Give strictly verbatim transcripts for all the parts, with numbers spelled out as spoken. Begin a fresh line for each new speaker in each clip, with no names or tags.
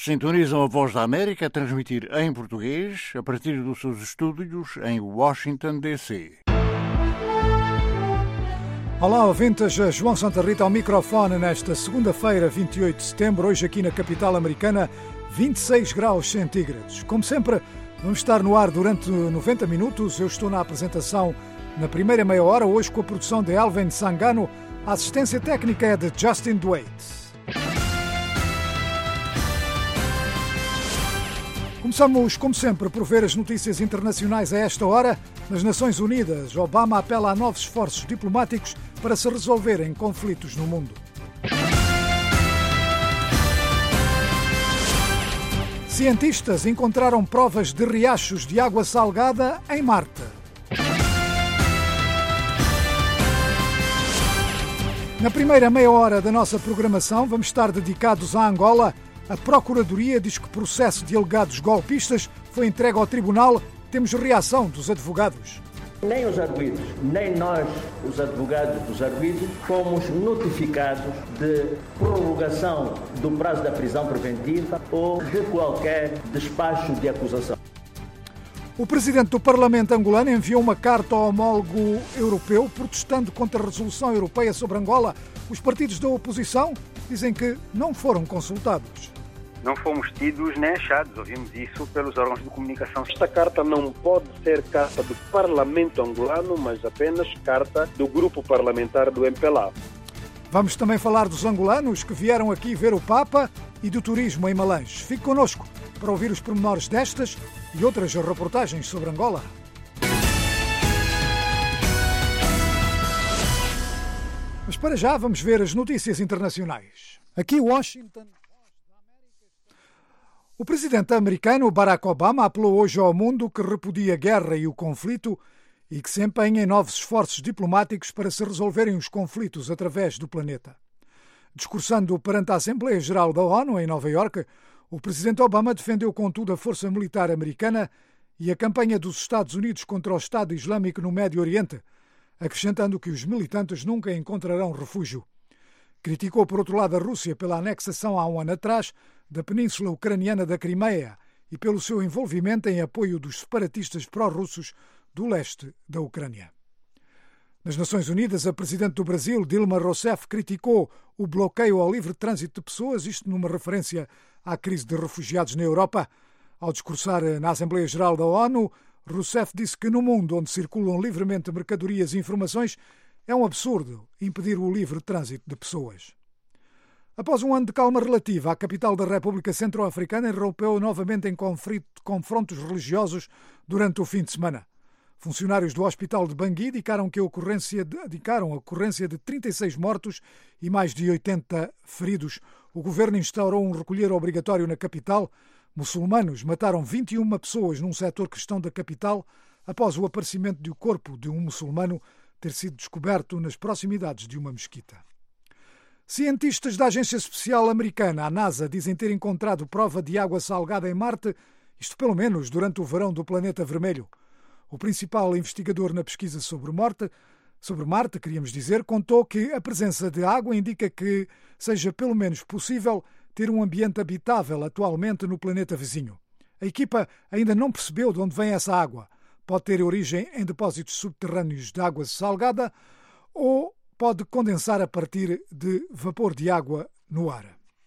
Sintonizam a Voz da América a transmitir em português a partir dos seus estúdios em Washington, D C.
Olá, ouvintes. João Santa Rita ao microfone nesta segunda-feira, vinte e oito de setembro, hoje aqui na capital americana, vinte e seis graus centígrados. Como sempre, vamos estar no ar durante noventa minutos. Eu estou na apresentação na primeira meia hora, hoje com a produção de Elvin Sangano. A assistência técnica é de Justin Duarte. Começamos, como sempre, por ver as notícias internacionais a esta hora. Nas Nações Unidas, Obama apela a novos esforços diplomáticos para se resolverem conflitos no mundo. Cientistas encontraram provas de riachos de água salgada em Marte. Na primeira meia hora da nossa programação, vamos estar dedicados à Angola. A Procuradoria diz que o processo de alegados golpistas foi entregue ao tribunal. Temos reação dos advogados.
Nem os arguidos, nem nós, os advogados dos arguidos, fomos notificados de prorrogação do prazo da prisão preventiva ou de qualquer despacho de acusação.
O presidente do Parlamento angolano enviou uma carta ao homólogo europeu protestando contra a resolução europeia sobre Angola. Os partidos da oposição dizem que não foram consultados.
Não fomos tidos nem achados, ouvimos isso pelos órgãos de comunicação.
Esta carta não pode ser carta do Parlamento angolano, mas apenas carta do grupo parlamentar do M P L A.
Vamos também falar dos angolanos que vieram aqui ver o Papa e do turismo em Malange. Fique connosco para ouvir os pormenores destas e outras reportagens sobre Angola. Mas para já vamos ver as notícias internacionais. Aqui Washington. O presidente americano Barack Obama apelou hoje ao mundo que repudia a guerra e o conflito e que se empenha em novos esforços diplomáticos para se resolverem os conflitos através do planeta. Discursando perante a Assembleia Geral da ONU em Nova Iorque, o presidente Obama defendeu contudo a força militar americana e a campanha dos Estados Unidos contra o Estado Islâmico no Médio Oriente, acrescentando que os militantes nunca encontrarão refúgio. Criticou, por outro lado, a Rússia pela anexação há um ano atrás da península ucraniana da Crimeia e pelo seu envolvimento em apoio dos separatistas pró-russos do leste da Ucrânia. Nas Nações Unidas, a presidente do Brasil, Dilma Rousseff, criticou o bloqueio ao livre trânsito de pessoas, isto numa referência à crise de refugiados na Europa. Ao discursar na Assembleia Geral da ONU, Rousseff disse que no mundo onde circulam livremente mercadorias e informações, é um absurdo impedir o livre trânsito de pessoas. Após um ano de calma relativa, a capital da República Centro-Africana irrompeu novamente em confrontos religiosos durante o fim de semana. Funcionários do Hospital de Bangui indicaram que a ocorrência de, indicaram a ocorrência de trinta e seis mortos e mais de oitenta feridos. O governo instaurou um recolher obrigatório na capital. Muçulmanos mataram vinte e uma pessoas num setor cristão da capital após o aparecimento do corpo de um muçulmano ter sido descoberto nas proximidades de uma mesquita. Cientistas da Agência Espacial Americana, a NASA, dizem ter encontrado prova de água salgada em Marte, isto pelo menos durante o verão do planeta vermelho. O principal investigador na pesquisa sobre Marte, sobre Marte, queríamos dizer, contou que a presença de água indica que seja pelo menos possível ter um ambiente habitável atualmente no planeta vizinho. A equipa ainda não percebeu de onde vem essa água. Pode ter origem em depósitos subterrâneos de água salgada ou pode condensar a partir de vapor de água no ar.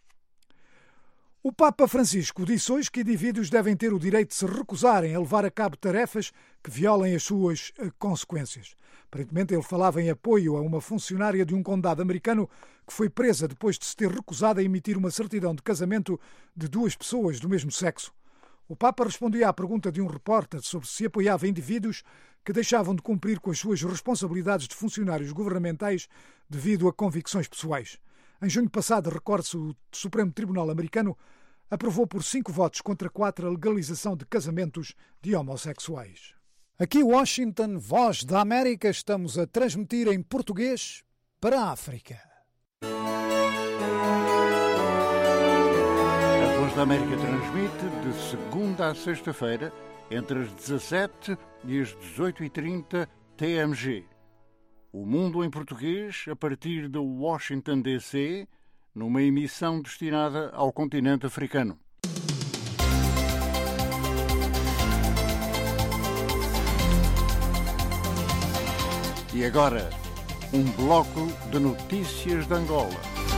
O Papa Francisco disse hoje que indivíduos devem ter o direito de se recusarem a levar a cabo tarefas que violem as suas consequências. Aparentemente ele falava em apoio a uma funcionária de um condado americano que foi presa depois de se ter recusado a emitir uma certidão de casamento de duas pessoas do mesmo sexo. O Papa respondia à pergunta de um repórter sobre se apoiava indivíduos que deixavam de cumprir com as suas responsabilidades de funcionários governamentais devido a convicções pessoais. Em junho passado, recorde-se, o Supremo Tribunal americano aprovou por cinco votos contra quatro a legalização de casamentos de homossexuais. Aqui Washington, Voz da América, estamos a transmitir em português para a África.
A Voz da América transmite de segunda a sexta-feira entre as dezassete e as dezoito e trinta T M G. O Mundo em Português a partir de Washington, D C, numa emissão destinada ao continente africano. E agora, um bloco de notícias de Angola.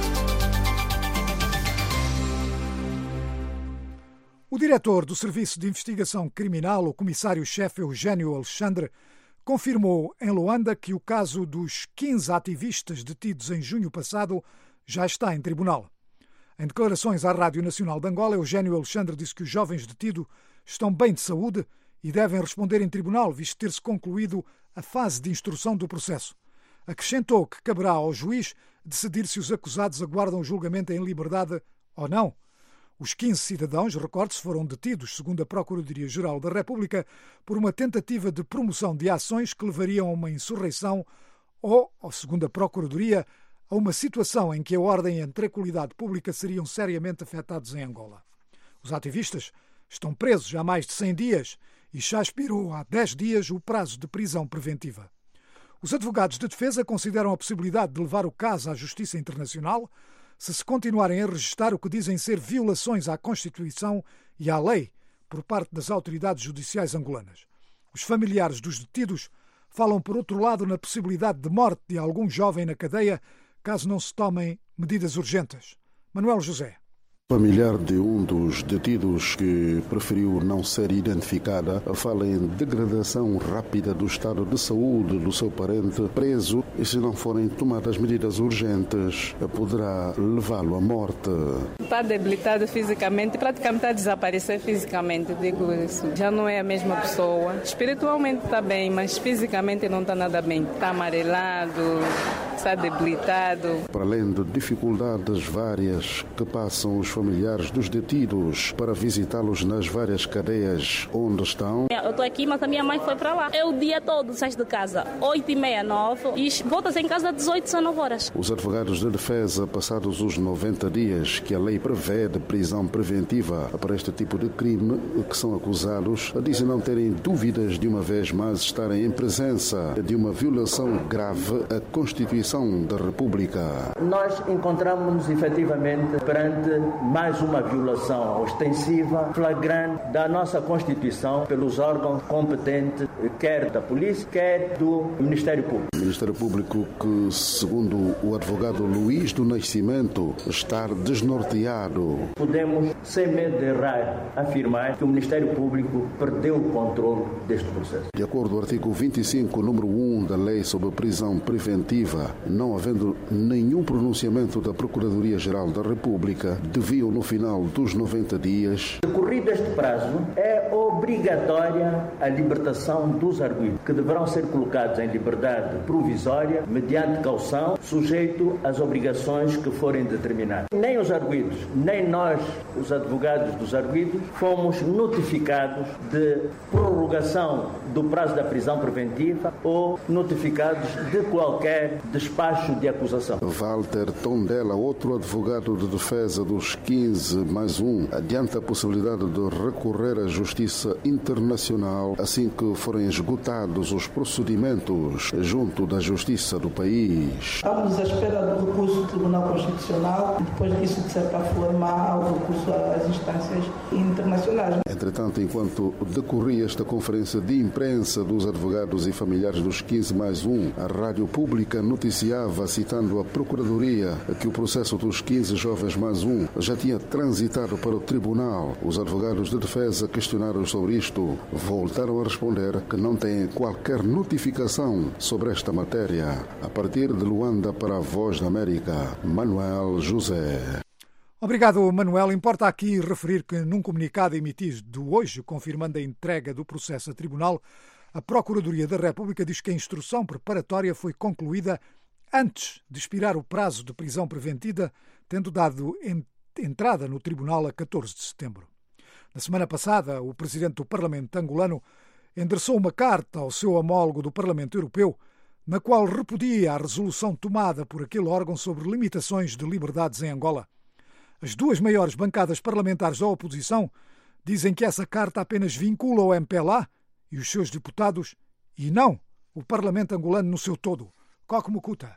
O diretor do Serviço de Investigação Criminal, o comissário-chefe Eugênio Alexandre, confirmou em Luanda que o caso dos quinze ativistas detidos em junho passado já está em tribunal. Em declarações à Rádio Nacional de Angola, Eugênio Alexandre disse que os jovens detidos estão bem de saúde e devem responder em tribunal, visto ter-se concluído a fase de instrução do processo. Acrescentou que caberá ao juiz decidir se os acusados aguardam julgamento em liberdade ou não. Os quinze cidadãos, recorde-se, foram detidos, segundo a Procuradoria-Geral da República, por uma tentativa de promoção de ações que levariam a uma insurreição ou, segundo a Procuradoria, a uma situação em que a ordem e a tranquilidade pública seriam seriamente afetados em Angola. Os ativistas estão presos há mais de cem dias e já expirou há dez dias o prazo de prisão preventiva. Os advogados de defesa consideram a possibilidade de levar o caso à Justiça Internacional se se continuarem a registrar o que dizem ser violações à Constituição e à lei por parte das autoridades judiciais angolanas. Os familiares dos detidos falam, por outro lado, na possibilidade de morte de algum jovem na cadeia caso não se tomem medidas urgentes. Manuel José.
Familiar de um dos detidos que preferiu não ser identificada fala em degradação rápida do estado de saúde do seu parente preso e, se não forem tomadas medidas urgentes, poderá levá-lo à morte.
Está debilitado fisicamente, praticamente está a desaparecer fisicamente, digo isso. Já não é a mesma pessoa. Espiritualmente está bem, mas fisicamente não está nada bem. Está amarelado, está debilitado.
Para além de dificuldades várias que passam os familiares dos detidos para visitá-los nas várias cadeias onde estão.
Eu estou aqui, mas a minha mãe foi para lá. É o dia todo, sai de casa, oito e meia, nove, e voltas em casa às dezoito, dezenove horas.
Os advogados de defesa, passados os noventa dias que a lei prevê de prisão preventiva para este tipo de crime que são acusados, dizem não terem dúvidas de uma vez mais estarem em presença de uma violação grave à Constituição da República.
Nós encontramos-nos efetivamente perante mais uma violação ostensiva, flagrante da nossa Constituição pelos órgãos competentes, quer da polícia, quer do Ministério Público.
O Ministério Público que, segundo o advogado Luís do Nascimento, está desnorteado.
Podemos, sem medo de errar, afirmar que o Ministério Público perdeu o controle deste processo.
De acordo com o artigo vinte e cinco, número um da Lei sobre Prisão Preventiva, não havendo nenhum pronunciamento da Procuradoria-Geral da República, deviam, no final dos noventa dias,
decorrido este prazo, é obrigatória a libertação dos arguidos, que deverão ser colocados em liberdade provisória, mediante caução, sujeito às obrigações que forem determinadas. Nem os arguidos, nem nós, os advogados dos arguidos, fomos notificados de prorrogação do prazo da prisão preventiva ou notificados de qualquer despacho de acusação.
Walter Tondela, outro advogado de defesa dos quinze mais um, adianta a possibilidade de recorrer à Justiça Internacional assim que forem esgotados os procedimentos junto da Justiça do país.
Estamos à espera do recurso do Tribunal Constitucional e depois disso, de certa forma, há o recurso às instâncias internacionais.
Entretanto, enquanto decorria esta conferência de imprensa dos advogados e familiares dos quinze mais um, a Rádio Pública noticiava, citando a Procuradoria, que o processo dos quinze jovens mais um já tinha transitado para o tribunal. Os advogados de defesa questionaram sobre isto. Voltaram a responder que não têm qualquer notificação sobre esta matéria. A partir de Luanda, para a Voz da América, Manuel José.
Obrigado, Manuel. Importa aqui referir que, num comunicado emitido hoje, confirmando a entrega do processo a tribunal, a Procuradoria da República diz que a instrução preparatória foi concluída antes de expirar o prazo de prisão preventiva, tendo dado entrada no tribunal a catorze de setembro. Na semana passada, o presidente do Parlamento angolano endereçou uma carta ao seu homólogo do Parlamento Europeu, na qual repudia a resolução tomada por aquele órgão sobre limitações de liberdades em Angola. As duas maiores bancadas parlamentares da oposição dizem que essa carta apenas vincula o M P L A e os seus deputados e não o Parlamento angolano no seu todo. Coque Mucuta.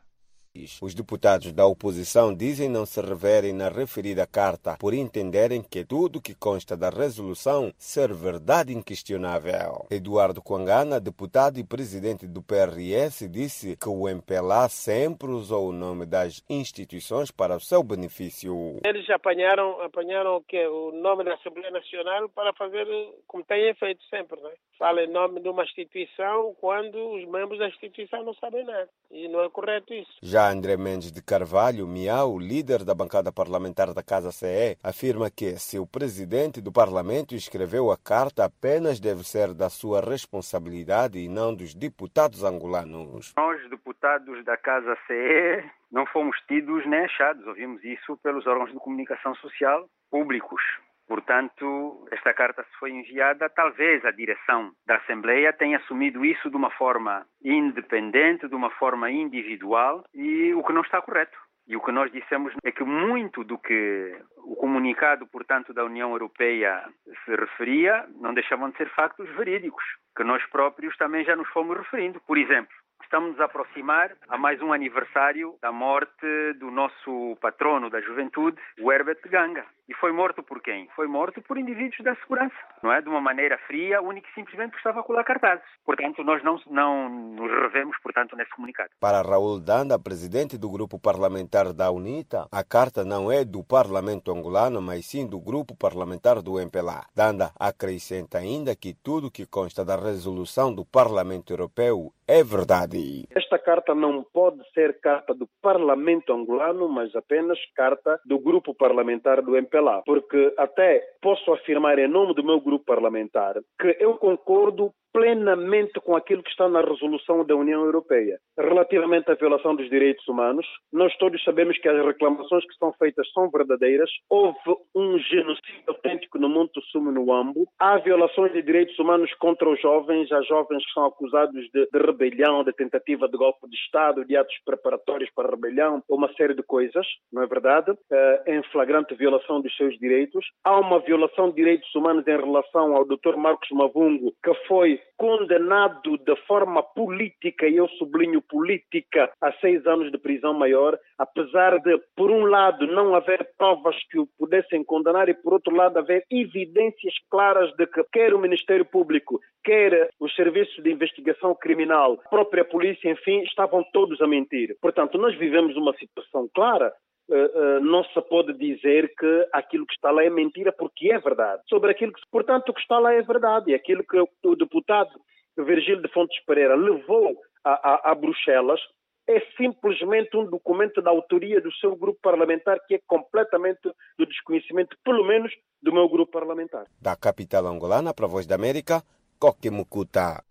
Os deputados da oposição dizem não se reverem na referida carta por entenderem que tudo que consta da resolução ser verdade inquestionável. Eduardo Kwangana, deputado e presidente do P R S, disse que o M P L A sempre usou o nome das instituições para o seu benefício.
Eles apanharam, apanharam o, quê? O nome da Assembleia Nacional para fazer como têm feito sempre, né? Fala em nome de uma instituição quando os membros da instituição não sabem nada. E não é correto isso.
Já André Mendes de Carvalho, Miau, líder da bancada parlamentar da Casa C E, afirma que se o presidente do Parlamento escreveu a carta, apenas deve ser da sua responsabilidade e não dos deputados angolanos.
Nós, deputados da Casa C E, não fomos tidos nem achados. Ouvimos isso pelos órgãos de comunicação social públicos. Portanto, esta carta se foi enviada, talvez a direção da Assembleia tenha assumido isso de uma forma independente, de uma forma individual, e o que não está correto. E o que nós dissemos é que muito do que o comunicado, portanto, da União Europeia se referia, não deixavam de ser factos verídicos, que nós próprios também já nos fomos referindo. Por exemplo, estamos nos a aproximar a mais um aniversário da morte do nosso patrono da juventude, o Herbert Ganga. E foi morto por quem? Foi morto por indivíduos da segurança, não é? De uma maneira fria, única e simplesmente porque estava a colar cartazes. Portanto, nós não, não nos revemos, portanto, nesse comunicado.
Para Raul Danda, presidente do grupo parlamentar da UNITA, a carta não é do Parlamento angolano, mas sim do grupo parlamentar do M P L A. Danda acrescenta ainda que tudo que consta da resolução do Parlamento Europeu é verdade.
Esta carta não pode ser carta do Parlamento angolano, mas apenas carta do grupo parlamentar do M P L A. Porque até posso afirmar em nome do meu grupo parlamentar que eu concordo plenamente com aquilo que está na resolução da União Europeia. Relativamente à violação dos direitos humanos, nós todos sabemos que as reclamações que são feitas são verdadeiras. Houve um genocídio autêntico no Monte Sumo, no Ambo. Há violações de direitos humanos contra os jovens. Há jovens que são acusados de, de rebelião, de tentativa de golpe de Estado, de atos preparatórios para rebelião, uma série de coisas, não é verdade? Uh, em flagrante violação dos seus direitos. Há uma violação de direitos humanos em relação ao doutor Marcos Mavungo, que foi condenado de forma política, e eu sublinho política, a seis anos de prisão maior, apesar de, por um lado, não haver provas que o pudessem condenar e, por outro lado, haver evidências claras de que quer o Ministério Público, quer os serviços de investigação criminal, a própria polícia, enfim, estavam todos a mentir. Portanto, nós vivemos uma situação clara. Uh, uh, não se pode dizer que aquilo que está lá é mentira, porque é verdade. Sobre aquilo que, portanto, o que está lá é verdade. E aquilo que o deputado Virgílio de Fontes Pereira levou a, a, a Bruxelas é simplesmente um documento da autoria do seu grupo parlamentar, que é completamente do desconhecimento, pelo menos, do meu grupo parlamentar.
Da capital angolana para a Voz da América, Coque Mucuta.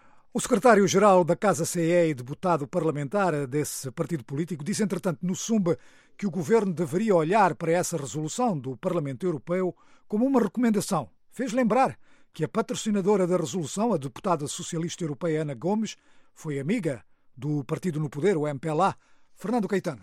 O secretário-geral da Casa C E e deputado parlamentar desse partido político disse, entretanto, no Sumba, que o governo deveria olhar para essa resolução do Parlamento Europeu como uma recomendação. Fez lembrar que a patrocinadora da resolução, a deputada socialista europeia Ana Gomes, foi amiga do partido no poder, o M P L A, Fernando Caetano.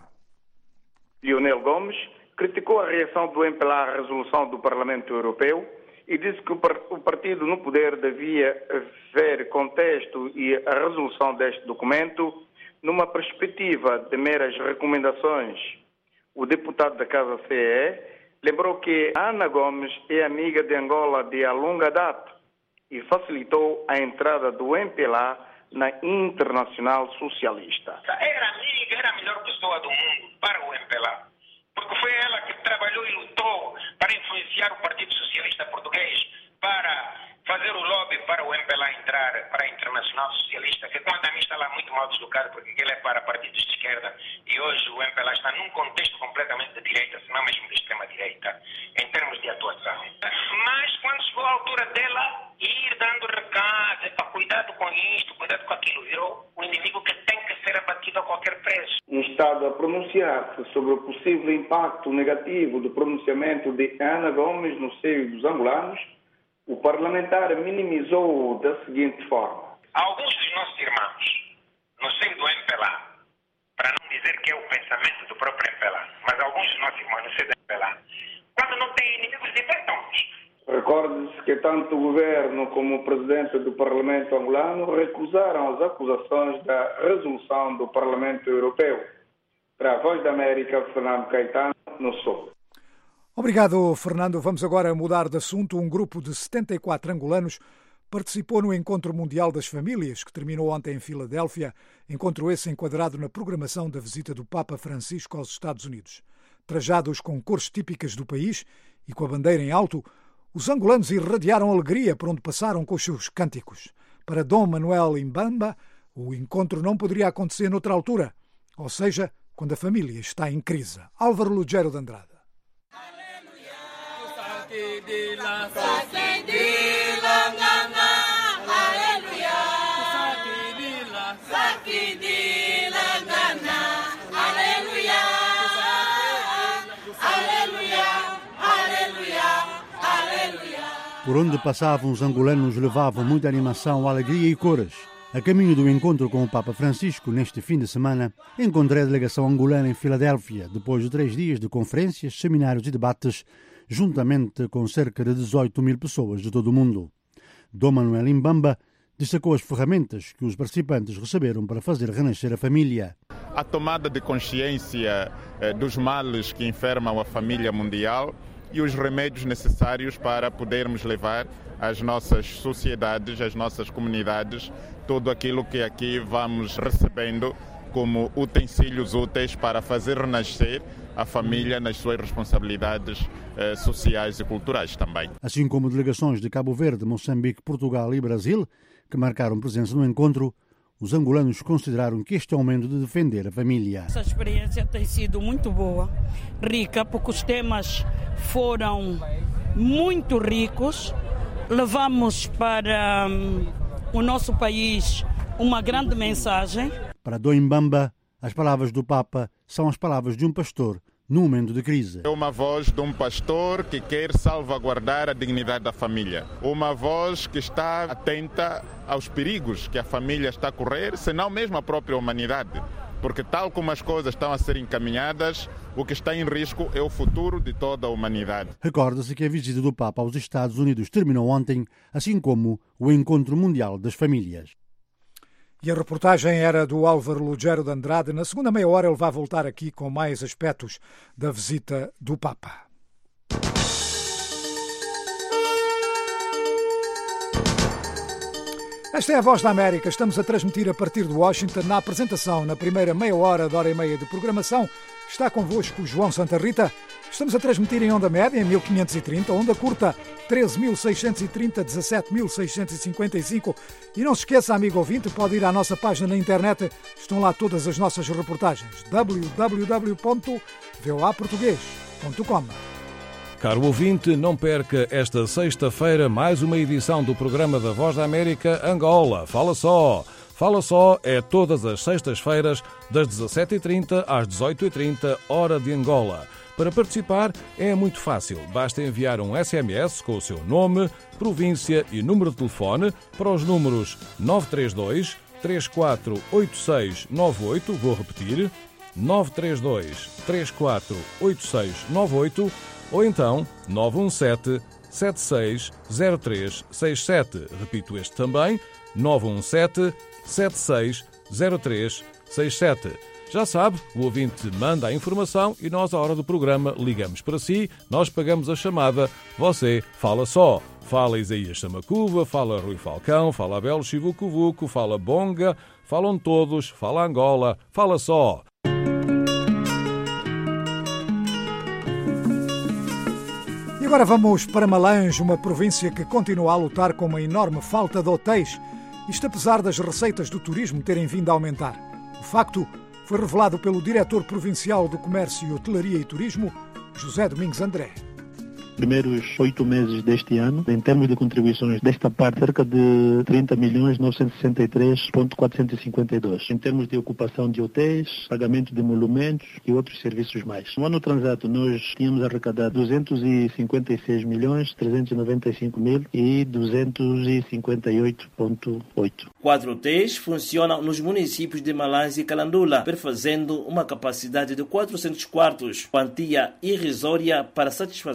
Lionel Gomes criticou a reação do M P L A à resolução do Parlamento Europeu e disse que o partido no poder devia ver contexto e a resolução deste documento numa perspectiva de meras recomendações. O deputado da Casa C E lembrou que Ana Gomes é amiga de Angola de a longa data e facilitou a entrada do M P L A na Internacional Socialista.
Era amiga, era a melhor pessoa do mundo para o M P L A, porque foi ela que trabalhou e lutou para influenciar o Partido Socialista Português, para fazer o lobby para o M P L A entrar para a Internacional Socialista, que quanto a mim está lá muito mal deslocado, porque ele é para partidos de esquerda, e hoje o M P L A está num contexto completamente de direita, se não mesmo de extrema-direita, em termos de atuação. Mas quando chegou a altura dela ir dando recado, cuidado com isto, cuidado com aquilo, virou o inimigo que tem que ser abatido a qualquer preço.
Instado a pronunciar-se sobre o possível impacto negativo do pronunciamento de Ana Gomes no seio dos angolanos, o parlamentar minimizou da seguinte forma.
Alguns dos nossos irmãos, no seio do M P L A, para não dizer que é o pensamento do próprio M P L A, mas alguns dos nossos irmãos no seio do M P L A, quando não têm inimigos, inventam-nos.
Recorde-se que tanto o governo como o presidente do Parlamento angolano recusaram as acusações da resolução do Parlamento Europeu. Para a Voz da América, Fernando Caetano, no Sul.
Obrigado, Fernando. Vamos agora mudar de assunto. Um grupo de setenta e quatro angolanos participou no Encontro Mundial das Famílias, que terminou ontem em Filadélfia, encontro esse enquadrado na programação da visita do Papa Francisco aos Estados Unidos. Trajados com cores típicas do país e com a bandeira em alto, os angolanos irradiaram alegria por onde passaram com os seus cânticos. Para Dom Manuel Imbamba, o encontro não poderia acontecer noutra altura, ou seja, quando a família está em crise. Álvaro Lugero de Andrade.
Por onde passavam, os angolanos levavam muita animação, alegria e cores. A caminho do encontro com o Papa Francisco, neste fim de semana, encontrei a delegação angolana em Filadélfia, depois de três dias de conferências, seminários e debates, juntamente com cerca de dezoito mil pessoas de todo o mundo. Dom Manuel Imbamba destacou as ferramentas que os participantes receberam para fazer renascer a família.
A tomada de consciência eh, dos males que enfermam a família mundial e os remédios necessários para podermos levar às nossas sociedades, às nossas comunidades, tudo aquilo que aqui vamos recebendo como utensílios úteis para fazer renascer a família nas suas responsabilidades eh, sociais e culturais também.
Assim como delegações de Cabo Verde, Moçambique, Portugal e Brasil, que marcaram presença no encontro, os angolanos consideraram que este é o momento de defender a família.
Essa experiência tem sido muito boa, rica, porque os temas foram muito ricos. Levamos para um, o nosso país uma grande mensagem.
Para Dom Imbamba, as palavras do Papa são as palavras de um pastor num momento de crise.
É uma voz de um pastor que quer salvaguardar a dignidade da família. Uma voz que está atenta aos perigos que a família está a correr, senão mesmo a própria humanidade. Porque tal como as coisas estão a ser encaminhadas, o que está em risco é o futuro de toda a humanidade.
Recorda-se que a visita do Papa aos Estados Unidos terminou ontem, assim como o Encontro Mundial das Famílias.
E a reportagem era do Álvaro Lugero de Andrade. Na segunda meia hora ele vai voltar aqui com mais aspectos da visita do Papa. Esta é a Voz da América. Estamos a transmitir a partir de Washington. Na apresentação, na primeira meia hora de hora e meia de programação, está convosco o João Santa Rita. Estamos a transmitir em onda média, em mil quinhentos e trinta, onda curta, treze mil seiscentos e trinta, dezassete mil seiscentos e cinquenta e cinco. E não se esqueça, amigo ouvinte, pode ir à nossa página na internet. Estão lá todas as nossas reportagens. w w w ponto v o a português ponto com.
Caro ouvinte, não perca esta sexta-feira mais uma edição do programa da Voz da América Angola. Fala só! Fala só é todas as sextas-feiras, das dezassete e trinta às dezoito e trinta, hora de Angola. Para participar é muito fácil. Basta enviar um S M S com o seu nome, província e número de telefone para os números nove três dois, três quatro oito seis nove oito, vou repetir, nove três dois, três quatro oito seis nove oito, ou então nove um sete, sete seis zero três seis sete. Repito este também, nove um sete, sete seis zero três seis sete. Já sabe, o ouvinte manda a informação e nós, à hora do programa, ligamos para si, nós pagamos a chamada, você fala só. Fala Isaías Samacuva, fala Rui Falcão, fala Abel Chivucovuco, fala Bonga, falam todos, fala Angola, fala só.
E agora vamos para Malange, uma província que continua a lutar com uma enorme falta de hotéis, isto apesar das receitas do turismo terem vindo a aumentar. O facto foi revelado pelo diretor provincial do Comércio, Hotelaria e Turismo, José Domingos André.
Primeiros oito meses deste ano, em termos de contribuições desta parte, cerca de trinta milhões novecentos e sessenta e três mil quatrocentos e cinquenta e dois. Em termos de ocupação de hotéis, pagamento de emolumentos e outros serviços mais. No ano transato, nós tínhamos arrecadado duzentos e cinquenta e seis milhões trezentos e noventa e cinco mil e duzentos e cinquenta e oito vírgula oito.
Quatro hotéis funcionam nos municípios de Malange e Calandula, perfazendo uma capacidade de quatrocentos quartos, quantia irrisória para satisfação das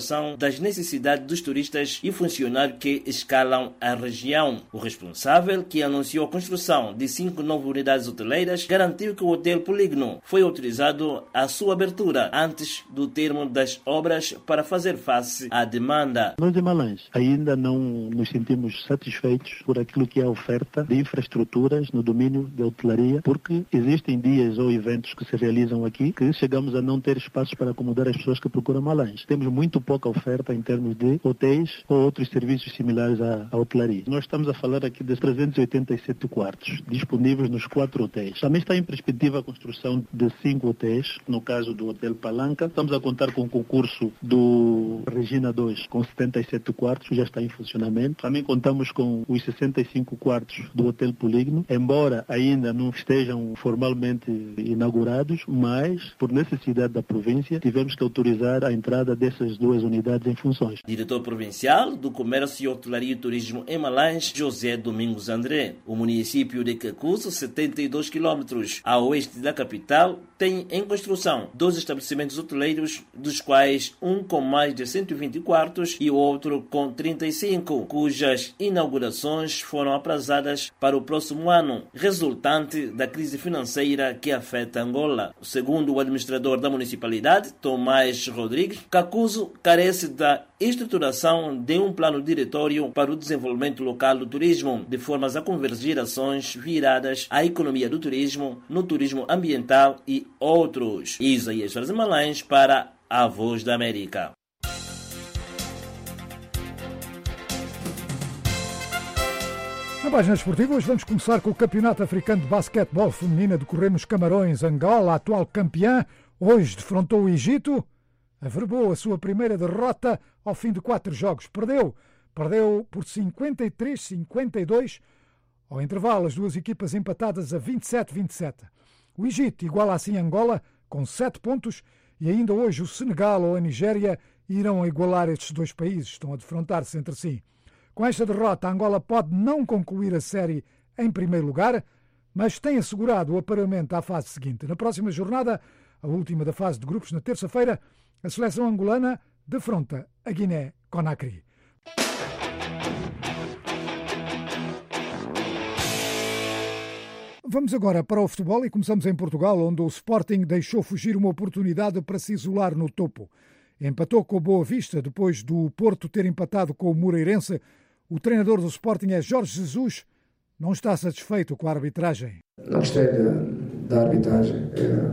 das necessidades dos turistas e funcionários que escalam a região. O responsável, que anunciou a construção de cinco novas unidades hoteleiras, garantiu que o Hotel Polígono foi autorizado à sua abertura antes do termo das obras para fazer face à demanda.
Nós em Malães ainda não nos sentimos satisfeitos por aquilo que é a oferta de infraestruturas no domínio da hotelaria, porque existem dias ou eventos que se realizam aqui que chegamos a não ter espaços para acomodar as pessoas que procuram Malães. Temos muito pouca oferta em termos de hotéis ou outros serviços similares à, à hotelaria. Nós estamos a falar aqui de trezentos e oitenta e sete quartos disponíveis nos quatro hotéis. Também está em perspectiva a construção de cinco hotéis, no caso do Hotel Palanca. Estamos a contar com o concurso do Regina dois, com setenta e sete quartos, já está em funcionamento. Também contamos com os sessenta e cinco quartos do Hotel Polígono, embora ainda não estejam formalmente inaugurados, mas por necessidade da província tivemos que autorizar a entrada dessas duas unidades em funções.
Diretor Provincial do Comércio, Hotelaria e Turismo em Malães, José Domingos André. O município de Cacuzo, setenta e dois quilômetros a oeste da capital, tem em construção dois estabelecimentos hoteleiros, dos quais um com mais de cento e vinte quartos e o outro com trinta e cinco, cujas inaugurações foram aprazadas para o próximo ano, resultante da crise financeira que afeta Angola. Segundo o administrador da municipalidade, Tomás Rodrigues, Cacuzo carece da estruturação de um plano diretório para o desenvolvimento local do turismo, de formas a convergir ações viradas à economia do turismo, no turismo ambiental e outros. Isaías Malães para a Voz da América.
Na página esportiva, hoje vamos começar com o Campeonato Africano de Basquetebol Feminino a decorrer nos Camarões. Angola, atual campeã, hoje defrontou o Egito, averbou a sua primeira derrota ao fim de quatro jogos. Perdeu, perdeu por cinquenta e três a cinquenta e dois, ao intervalo as duas equipas empatadas a vinte e sete a vinte e sete. O Egito iguala assim Angola com sete pontos e ainda hoje o Senegal ou a Nigéria irão igualar estes dois países, estão a defrontar-se entre si. Com esta derrota, Angola pode não concluir a série em primeiro lugar, mas tem assegurado o apuramento à fase seguinte. Na próxima jornada, a última da fase de grupos, na terça-feira, a seleção angolana defronta a Guiné-Conakry. Vamos agora para o futebol e começamos em Portugal, onde o Sporting deixou fugir uma oportunidade para se isolar no topo. Empatou com o Boa Vista depois do Porto ter empatado com o Moreirense. O treinador do Sporting é Jorge Jesus. Não está satisfeito com a arbitragem.
Não gostei da, da arbitragem.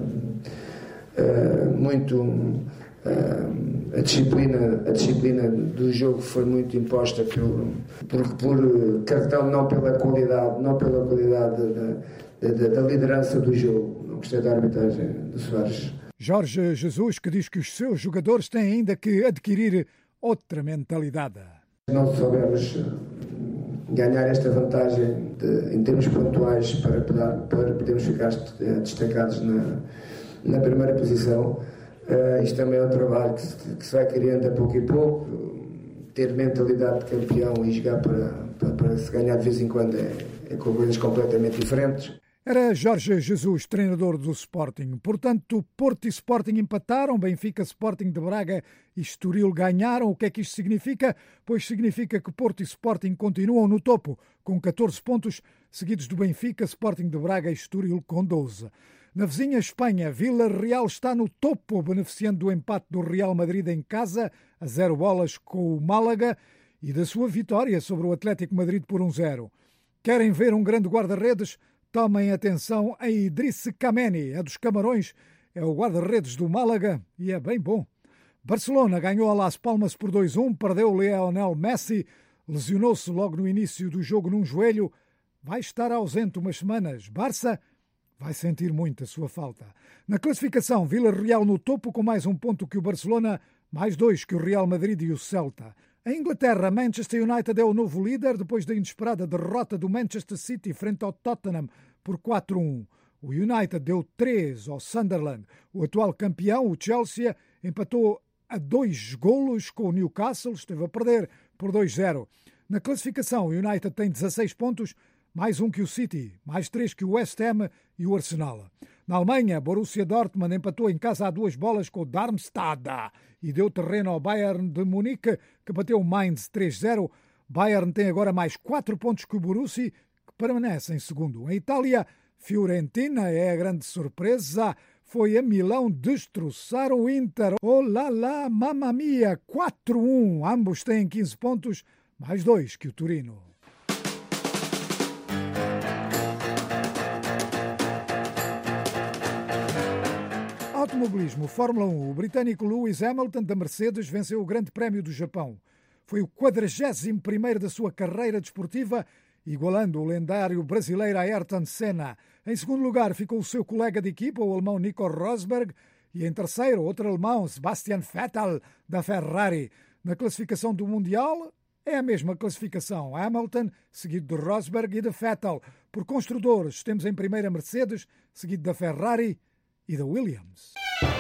É, é, muito é, a disciplina, a disciplina do jogo foi muito imposta por, por, por cartão, não pela qualidade, não pela qualidade da, da, da liderança do jogo. Não gostei da arbitragem do Soares.
Jorge Jesus, que diz que os seus jogadores têm ainda que adquirir outra mentalidade.
Não soubermos ganhar esta vantagem de, em termos pontuais para, para, para podermos ficar destacados na, na primeira posição, uh, isto também é um trabalho que se, que se vai criando a pouco e pouco. Ter mentalidade de campeão e jogar para, para, para se ganhar de vez em quando é, é com coisas completamente diferentes.
Era Jorge Jesus, treinador do Sporting. Portanto, Porto e Sporting empataram, Benfica, Sporting de Braga e Estoril ganharam. O que é que isto significa? Pois significa que Porto e Sporting continuam no topo, com catorze pontos, seguidos do Benfica, Sporting de Braga e Estoril com doze. Na vizinha Espanha, Vila Real está no topo, beneficiando do empate do Real Madrid em casa, a zero bolas com o Málaga, e da sua vitória sobre o Atlético Madrid por um zero. Querem ver um grande guarda-redes? Tomem atenção a Idriss Kameni, é dos Camarões, é o guarda-redes do Málaga e é bem bom. Barcelona ganhou a Las Palmas por dois a um, perdeu Lionel Messi, lesionou-se logo no início do jogo num joelho, vai estar ausente umas semanas. Barça vai sentir muito a sua falta. Na classificação, Vila Real no topo com mais um ponto que o Barcelona, mais dois que o Real Madrid e o Celta. Em Inglaterra, Manchester United é o novo líder depois da inesperada derrota do Manchester City frente ao Tottenham por quatro a um. O United deu três ao Sunderland. O atual campeão, o Chelsea, empatou a dois golos com o Newcastle, esteve a perder por dois a zero. Na classificação, o United tem dezasseis pontos, mais um que o City, mais três que o West Ham e o Arsenal. Na Alemanha, Borussia Dortmund empatou em casa a duas bolas com o Darmstadt e deu terreno ao Bayern de Munique, que bateu o Mainz três zero. Bayern tem agora mais quatro pontos que o Borussia, que permanece em segundo. Em Itália, Fiorentina é a grande surpresa. Foi a Milão destroçar o Inter. Oh lá lá, mamma mia, quatro a um. Ambos têm quinze pontos, mais dois que o Torino. Automobilismo, Fórmula um. O britânico Lewis Hamilton da Mercedes venceu o Grande Prémio do Japão. Foi o quadragésimo primeiro da sua carreira desportiva, igualando o lendário brasileiro Ayrton Senna. Em segundo lugar ficou o seu colega de equipa, o alemão Nico Rosberg, e em terceiro, outro alemão, Sebastian Vettel, da Ferrari. Na classificação do Mundial, é a mesma classificação. Hamilton, seguido de Rosberg e de Vettel. Por construtores, temos em primeira Mercedes, seguido da Ferrari e da Williams.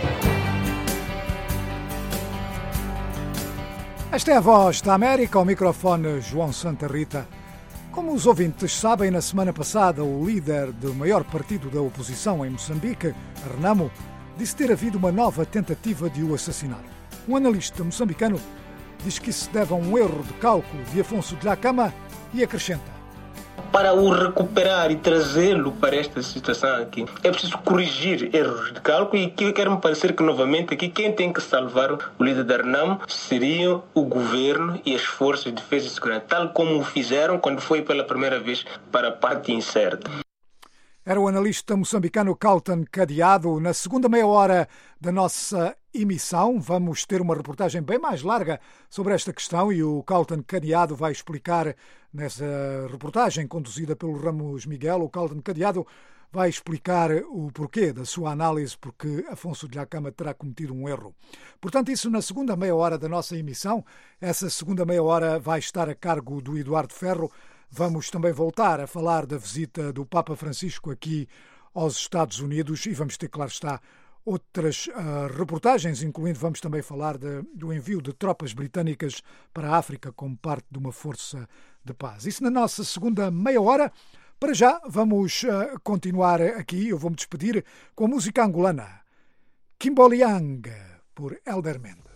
Esta é a Voz da América, ao microfone João Santa Rita. Como os ouvintes sabem, na semana passada o líder do maior partido da oposição em Moçambique, Renamo, disse ter havido uma nova tentativa de o assassinar. Um analista moçambicano diz que isso se deve a um erro de cálculo de Afonso Dhlakama e acrescenta:
para o recuperar e trazê-lo para esta situação aqui, é preciso corrigir erros de cálculo, e que quer-me parecer que novamente aqui quem tem que salvar o líder da Renamo seria o governo e as forças de defesa e segurança, tal como o fizeram quando foi pela primeira vez para a parte incerta.
Era o analista moçambicano Carlton Cadeado. Na segunda meia hora da nossa emissão vamos ter uma reportagem bem mais larga sobre esta questão, e o Carlton Cadeado vai explicar nessa reportagem conduzida pelo Ramos Miguel. O Carlton Cadeado vai explicar o porquê da sua análise, porque Afonso Dhlakama terá cometido um erro. Portanto, isso na segunda meia hora da nossa emissão. Essa segunda meia hora vai estar a cargo do Eduardo Ferro. Vamos também voltar a falar da visita do Papa Francisco aqui aos Estados Unidos e vamos ter, claro está, outras uh, reportagens, incluindo vamos também falar de, do envio de tropas britânicas para a África como parte de uma força de paz. Isso na nossa segunda meia hora. Para já vamos uh, continuar aqui. Eu vou-me despedir com a música angolana Kimboliang, por Elder Mendes.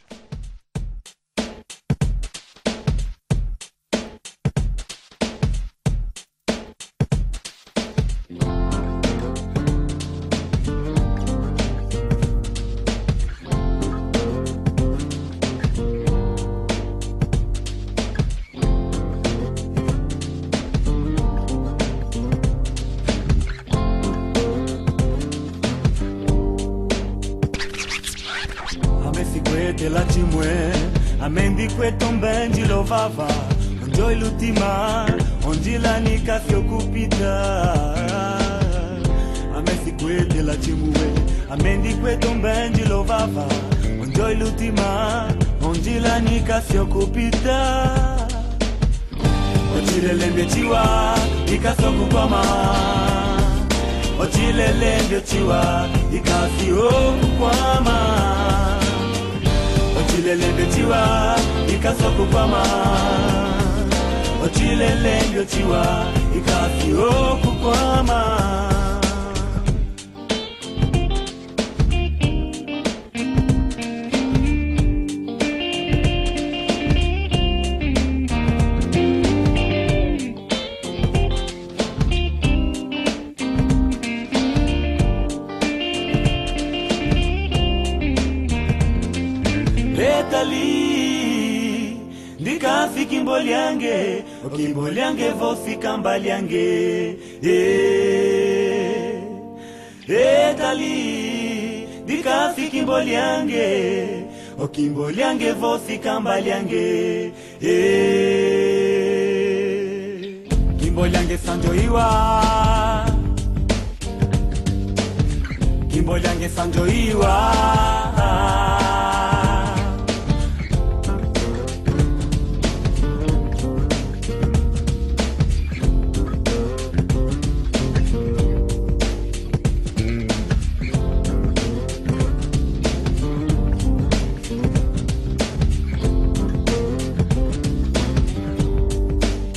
La timue, amendi kweton benji lovava, onjoi lutima, onji la nika fiokupita. Amesi kwete la timue, amendi kweton benji lovava, onjoi lutima, onji la nika fiokupita. Ochile lembe chiwa, ikasoku kwama. Ochile lembe chiwa, ikafioku kwama. Ochilele chiwa ikasoko kwama, ochilele chiwa ikafioku kwama. Kimboliange, o Kimboliange vou ficar mbaliange. Eh, eh, dali, de cá fica Kimboliange, o Kimboliange vou ficar mbaliange. Eh, Kimboliange sanjoiwa, Kimboliange sanjoiwa.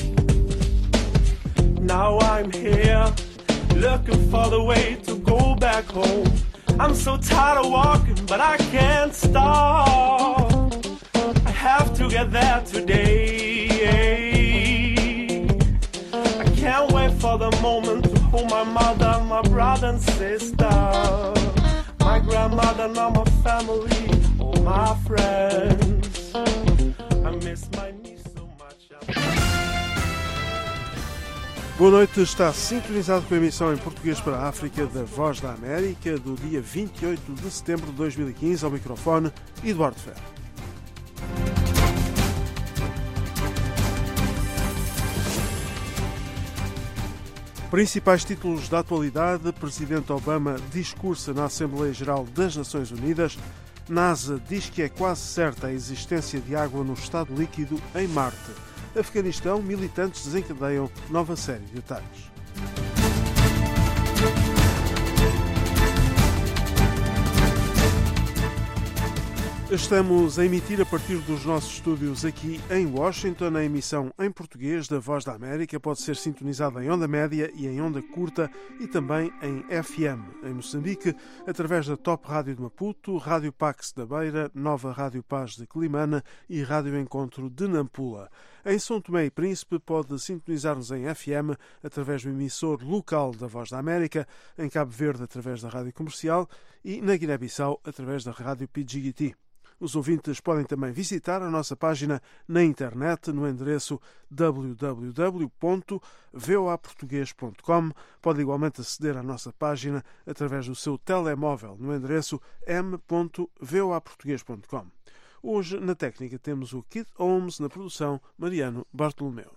Looking for the way to go back.
back home. I'm so tired of walking, but I can't stop. I have to get there today. I can't wait for the moment to hold my mother, my brother and sister, my grandmother and all my family, all my friends. I miss my niece so much.
Boa noite, está sintonizado com a emissão em português para a África da Voz da América do dia vinte e oito de setembro de dois mil e quinze. Ao microfone, Eduardo Ferro. Principais títulos da atualidade: Presidente Obama discursa na Assembleia Geral das Nações Unidas. NASA diz que é quase certa a existência de água no estado líquido em Marte. Afeganistão, militantes desencadeiam nova série de ataques. Estamos a emitir a partir dos nossos estúdios aqui em Washington. A emissão em português da Voz da América pode ser sintonizada em onda média e em onda curta e também em F M. Em Moçambique, através da Top Rádio de Maputo, Rádio Pax da Beira, Nova Rádio Paz de Climana e Rádio Encontro de Nampula. Em São Tomé e Príncipe pode sintonizar-nos em F M através do emissor local da Voz da América, em Cabo Verde através da Rádio Comercial e na Guiné-Bissau através da Rádio P G I T. Os ouvintes podem também visitar a nossa página na internet no endereço w w w ponto v o a português ponto com. Pode igualmente aceder à nossa página através do seu telemóvel no endereço m ponto v o a português ponto com. Hoje, na técnica, temos o Kit Holmes, na produção, Mariano Bartolomeu.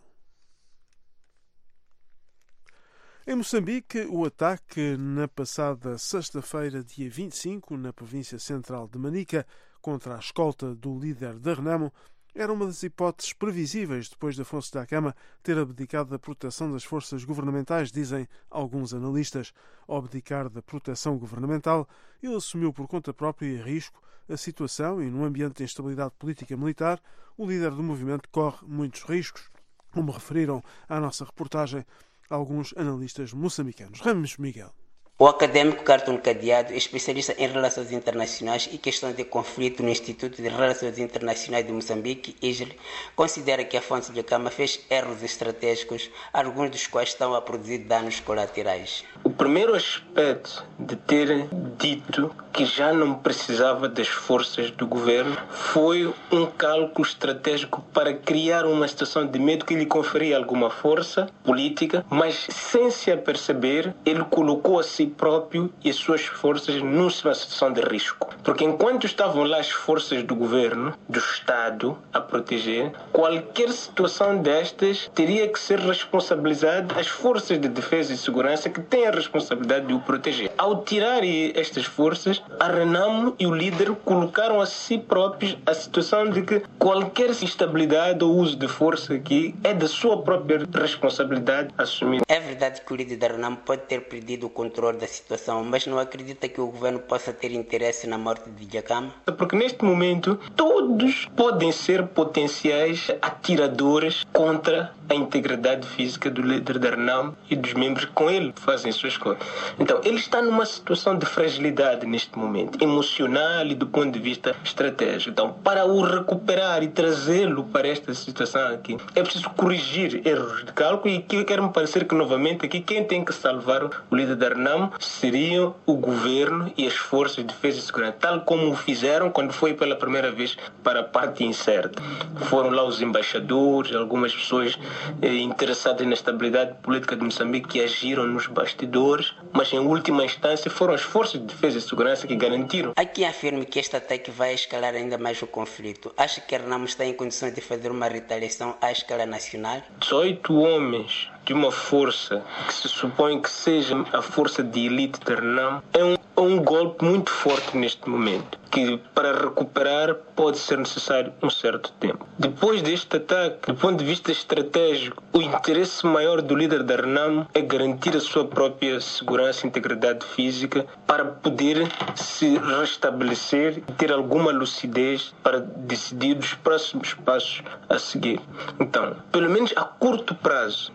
Em Moçambique, o ataque na passada sexta-feira, dia vinte e cinco, na província central de Manica, contra a escolta do líder da Renamo, era uma das hipóteses previsíveis depois de Afonso Dhlakama ter abdicado da proteção das forças governamentais, dizem alguns analistas. Ao abdicar da proteção governamental, ele assumiu por conta própria e a risco a situação e, num ambiente de instabilidade política e militar, o líder do movimento corre muitos riscos, como referiram à nossa reportagem alguns analistas moçambicanos. Ramos Miguel.
O académico Carton Cadeado, especialista em relações internacionais e questões de conflito no Instituto de Relações Internacionais de Moçambique, I G L, considera que Afonso Dhlakama fez erros estratégicos, alguns dos quais estão a produzir danos colaterais.
O primeiro aspecto de ter dito que já não precisava das forças do governo foi um cálculo estratégico para criar uma situação de medo que lhe conferia alguma força política, mas sem se aperceber, ele colocou a si próprio e as suas forças numa situação de risco. Porque enquanto estavam lá as forças do governo, do Estado, a proteger, qualquer situação destas teria que ser responsabilizada as forças de defesa e segurança que têm a responsabilidade de o proteger. Ao tirar estas forças, a Renamo e o líder colocaram a si próprios a situação de que qualquer instabilidade ou uso de força aqui é da sua própria responsabilidade assumida.
É verdade que o líder da Renamo pode ter perdido o controle da situação, mas não acredita que o governo possa ter interesse na morte de Dhlakama?
Porque neste momento todos podem ser potenciais atiradores contra a integridade física do líder da Renamo e dos membros que com ele fazem suas coisas. Então ele está numa situação de fragilidade neste momento, emocional e do ponto de vista estratégico. Então, para o recuperar e trazê-lo para esta situação aqui, é preciso corrigir erros de cálculo e que quero-me parecer que novamente aqui quem tem que salvar o líder da Renamo seriam o governo e as forças de defesa e segurança, tal como o fizeram quando foi pela primeira vez para a parte incerta. Foram lá os embaixadores, algumas pessoas eh, interessadas na estabilidade política de Moçambique que agiram nos bastidores, mas em última instância foram as forças de defesa e segurança que garantiram.
Há quem afirme que este ataque vai escalar ainda mais o conflito. Acha que a Renamo está em condições de fazer uma retaliação à escala nacional?
dezoito homens de uma força que se supõe que seja a força de elite da Renamo é um, um golpe muito forte neste momento, que para recuperar pode ser necessário um certo tempo. Depois deste ataque, do ponto de vista estratégico, o interesse maior do líder da Renamo é garantir a sua própria segurança e integridade física para poder se restabelecer e ter alguma lucidez para decidir os próximos passos a seguir. Então, pelo menos a curto prazo, não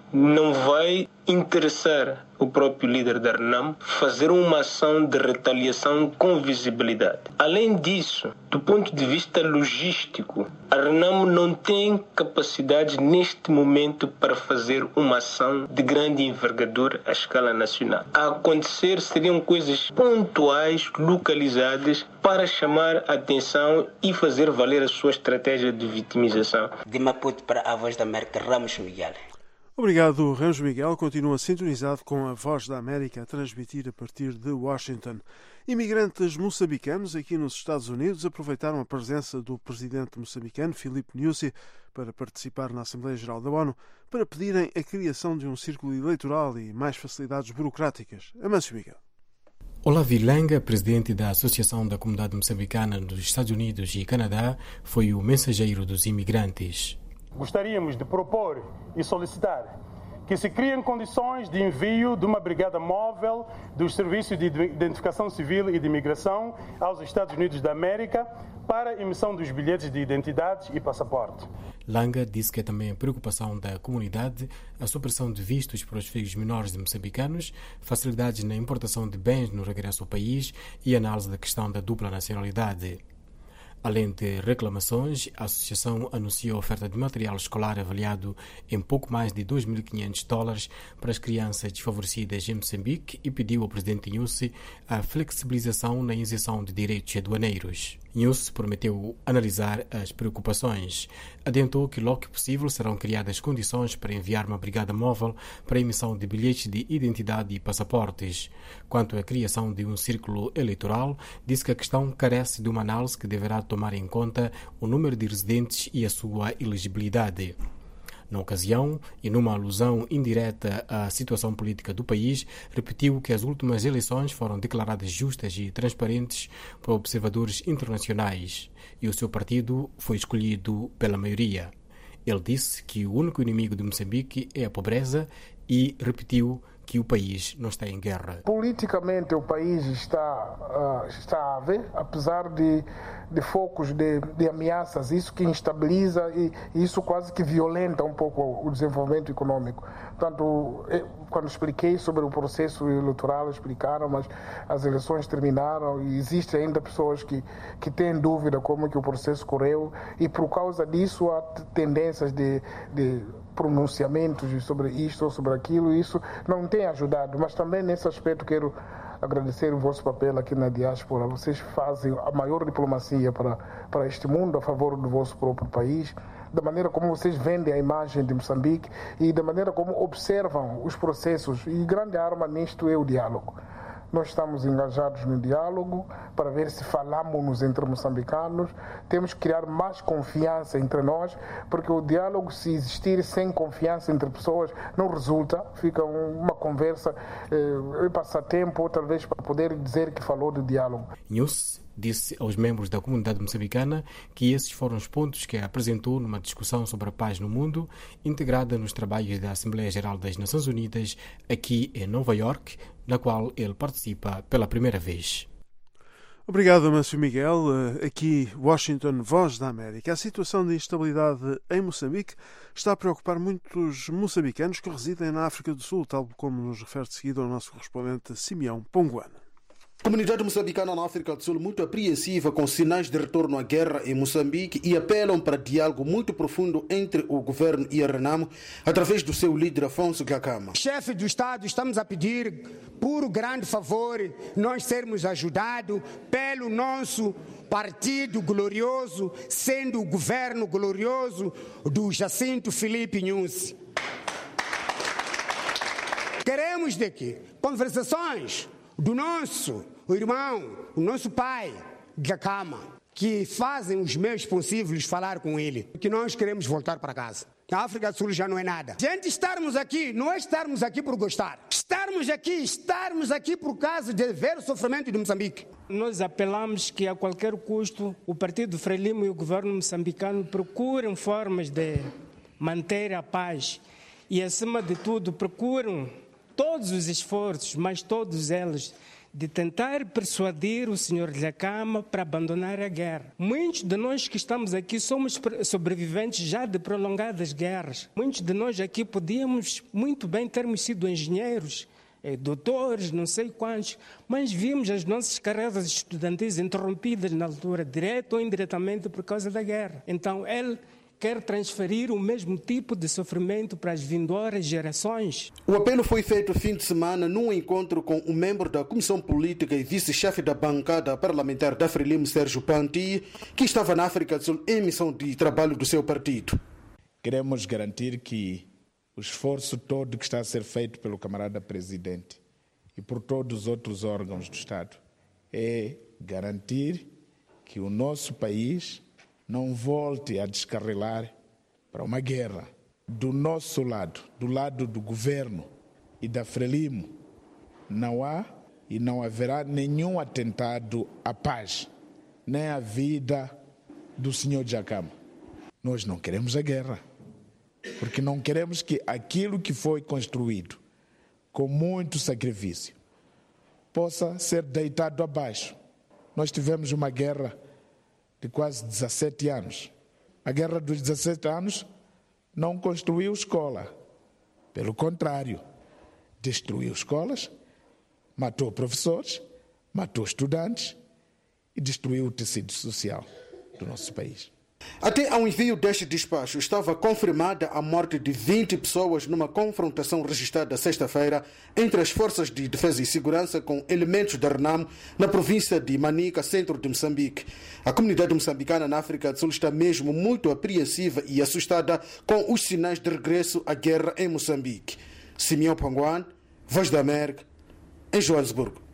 não vai interessar o próprio líder da RENAM fazer uma ação de retaliação com visibilidade. Além disso, do ponto de vista logístico, a RENAM não tem capacidade neste momento para fazer uma ação de grande envergadura à escala nacional. A acontecer seriam coisas pontuais, localizadas, para chamar a atenção e fazer valer a sua estratégia de vitimização.
De Maputo para a Voz da América, Ramos Miguel.
Obrigado, Ramos Miguel. Continua sintonizado com a Voz da América a transmitir a partir de Washington. Imigrantes moçambicanos aqui nos Estados Unidos aproveitaram a presença do presidente moçambicano, Filipe Nyusi, para participar na Assembleia Geral da ONU, para pedirem a criação de um círculo eleitoral e mais facilidades burocráticas. Amâncio Miguel.
Olavi Langa, presidente da Associação da Comunidade Moçambicana dos Estados Unidos e Canadá, foi o mensageiro dos imigrantes.
Gostaríamos de propor e solicitar que se criem condições de envio de uma brigada móvel dos serviços de identificação civil e de imigração aos Estados Unidos da América para a emissão dos bilhetes de identidade e passaporte.
Langa disse que é também a preocupação da comunidade a supressão de vistos para os filhos menores de moçambicanos, facilidades na importação de bens no regresso ao país e análise da questão da dupla nacionalidade. Além de reclamações, a associação anunciou a oferta de material escolar avaliado em pouco mais de dois mil e quinhentos dólares para as crianças desfavorecidas em Moçambique e pediu ao presidente Nyusi a flexibilização na isenção de direitos aduaneiros. Nyusi prometeu analisar as preocupações. Adiantou que, logo que possível, serão criadas condições para enviar uma brigada móvel para a emissão de bilhetes de identidade e passaportes. Quanto à criação de um círculo eleitoral, disse que a questão carece de uma análise que deverá tomar em conta o número de residentes e a sua elegibilidade. Na ocasião, e numa alusão indireta à situação política do país, repetiu que as últimas eleições foram declaradas justas e transparentes por observadores internacionais e o seu partido foi escolhido pela maioria. Ele disse que o único inimigo de Moçambique é a pobreza e repetiu que o país não está em guerra.
Politicamente o país está uh, estável, apesar de, de focos de, de ameaças, isso que instabiliza e isso quase que violenta um pouco o desenvolvimento econômico. Portanto, eu, quando expliquei sobre o processo eleitoral, explicaram, mas as eleições terminaram e existem ainda pessoas que, que têm dúvida como que o processo correu e por causa disso há tendências de, de pronunciamentos sobre isto ou sobre aquilo, e isso não tem ajudado, mas também nesse aspecto quero agradecer o vosso papel aqui na diáspora. Vocês fazem a maior diplomacia para, para este mundo a favor do vosso próprio país, da maneira como vocês vendem a imagem de Moçambique e da maneira como observam os processos, e grande arma nisto é o diálogo. Nós estamos engajados no diálogo para ver se falamos entre moçambicanos. Temos que criar mais confiança entre nós, porque o diálogo, se existir sem confiança entre pessoas, não resulta. Fica uma conversa, eh, passatempo, ou talvez para poder dizer que falou de diálogo.
Nyusi disse aos membros da comunidade moçambicana que esses foram os pontos que apresentou numa discussão sobre a paz no mundo, integrada nos trabalhos da Assembleia Geral das Nações Unidas, aqui em Nova York, na qual ele participa pela primeira vez.
Obrigado, Amâncio Miguel. Aqui, Washington, Voz da América. A situação de instabilidade em Moçambique está a preocupar muitos moçambicanos que residem na África do Sul, tal como nos refere de seguida o nosso correspondente Simeão Ponguana.
A comunidade moçambicana na África do Sul muito apreensiva com sinais de retorno à guerra em Moçambique e apelam para diálogo muito profundo entre o governo e a RENAMO através do seu líder Afonso Dhlakama.
Chefe do Estado, estamos a pedir por grande favor nós sermos ajudados pelo nosso partido glorioso, sendo o governo glorioso do Jacinto Filipe Nyusi. Queremos de que conversações do nosso o irmão, o nosso pai, Dhlakama, que fazem os meios possíveis falar com ele, que nós queremos voltar para casa. A África do Sul já não é nada. Gente, estarmos aqui, não é estarmos aqui por gostar. Estarmos aqui, estarmos aqui por causa de ver o sofrimento de Moçambique.
Nós apelamos que a qualquer custo o Partido Frelimo e o governo moçambicano procurem formas de manter a paz e, acima de tudo, procuram todos os esforços, mas todos eles, de tentar persuadir o senhor Dhlakama para abandonar a guerra. Muitos de nós que estamos aqui somos sobreviventes já de prolongadas guerras. Muitos de nós aqui podíamos muito bem termos sido engenheiros, doutores, não sei quantos, mas vimos as nossas carreiras estudantis interrompidas na altura, direto ou indiretamente por causa da guerra. Então ele quer transferir o mesmo tipo de sofrimento para as vindouras gerações.
O apelo foi feito fim de semana num encontro com um membro da Comissão Política e vice-chefe da bancada parlamentar da Frelimo, Sérgio Panti, que estava na África do Sul em missão de trabalho do seu partido.
Queremos garantir que o esforço todo que está a ser feito pelo camarada presidente e por todos os outros órgãos do Estado é garantir que o nosso país não volte a descarrilar para uma guerra. Do nosso lado, do lado do governo e da Frelimo, não há e não haverá nenhum atentado à paz, nem à vida do senhor Dhlakama. Nós não queremos a guerra, porque não queremos que aquilo que foi construído com muito sacrifício possa ser deitado abaixo. Nós tivemos uma guerra de quase dezassete anos. A guerra dos dezassete anos não construiu escola. Pelo contrário, destruiu escolas, matou professores, matou estudantes e destruiu o tecido social do nosso país.
Até ao envio deste despacho, estava confirmada a morte de vinte pessoas numa confrontação registrada sexta-feira entre as forças de defesa e segurança com elementos da Renamo na província de Manica, centro de Moçambique. A comunidade moçambicana na África do Sul está mesmo muito apreensiva e assustada com os sinais de regresso à guerra em Moçambique. Simeão Panguan, Voz da América, em Joanesburgo.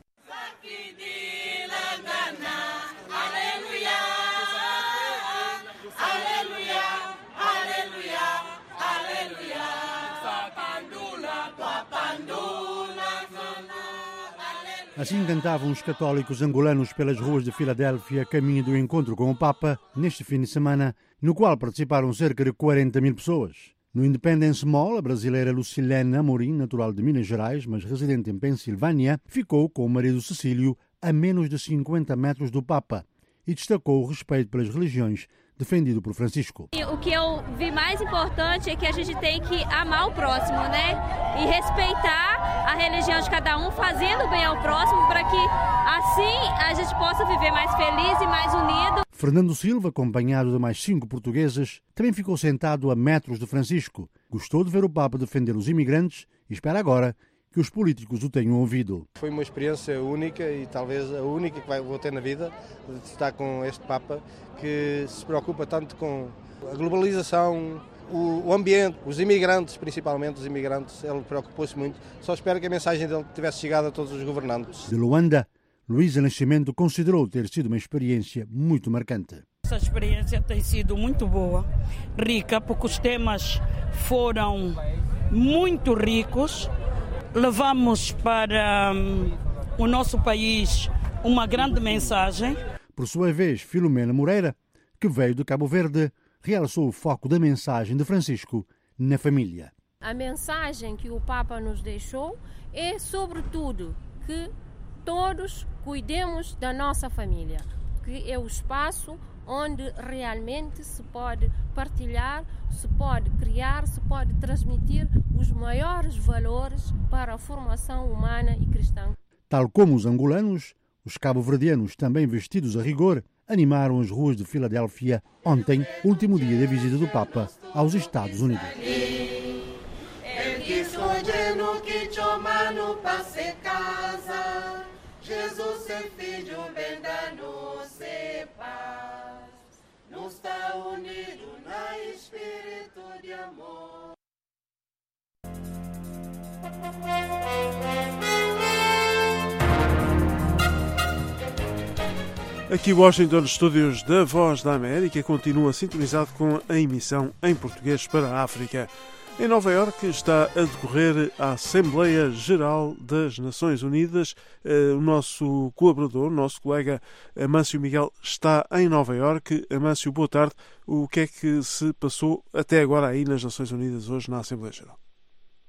Assim cantavam os católicos angolanos pelas ruas de Filadélfia, caminho do encontro com o Papa, neste fim de semana, no qual participaram cerca de quarenta mil pessoas. No Independence Mall, a brasileira Lucilene Amorim, natural de Minas Gerais, mas residente em Pensilvânia, ficou com o marido Cecílio a menos de cinquenta metros do Papa e destacou o respeito pelas religiões defendido por Francisco.
O que eu vi mais importante é que a gente tem que amar o próximo, né? E respeitar a religião de cada um, fazendo bem ao próximo, para que assim a gente possa viver mais feliz e mais unido.
Fernando Silva, acompanhado de mais cinco portugueses, também ficou sentado a metros de Francisco. Gostou de ver o Papa defender os imigrantes e espera agora que os políticos o tenham ouvido.
Foi uma experiência única e talvez a única que vou ter na vida, de estar com este Papa que se preocupa tanto com a globalização, o ambiente, os imigrantes, principalmente os imigrantes. Ele preocupou-se muito. Só espero que a mensagem dele tivesse chegado a todos os governantes.
De Luanda, Luísa Nascimento considerou ter sido uma experiência muito marcante.
Essa experiência tem sido muito boa, rica, porque os temas foram muito ricos. Levamos para um, o nosso país uma grande mensagem.
Por sua vez, Filomena Moreira, que veio de Cabo Verde, realçou o foco da mensagem de Francisco na família.
A mensagem que o Papa nos deixou é, sobretudo, que todos cuidemos da nossa família, que é o espaço onde realmente se pode partilhar, se pode criar, se pode transmitir os maiores valores para a formação humana e cristã.
Tal como os angolanos, os cabo-verdianos, também vestidos a rigor, animaram as ruas de Filadélfia ontem, último dia da visita do Papa aos Estados Unidos. Jesus é filho bendano se paz, nos está unido na espírito de amor.
Aqui Washington, estúdios da Voz da América, continua sintonizado com a emissão em português para a África. Em Nova Iorque está a decorrer a Assembleia Geral das Nações Unidas. O nosso colaborador, o nosso colega Amâncio Miguel, está em Nova Iorque. Amâncio, boa tarde. O que é que se passou até agora aí nas Nações Unidas hoje na Assembleia Geral?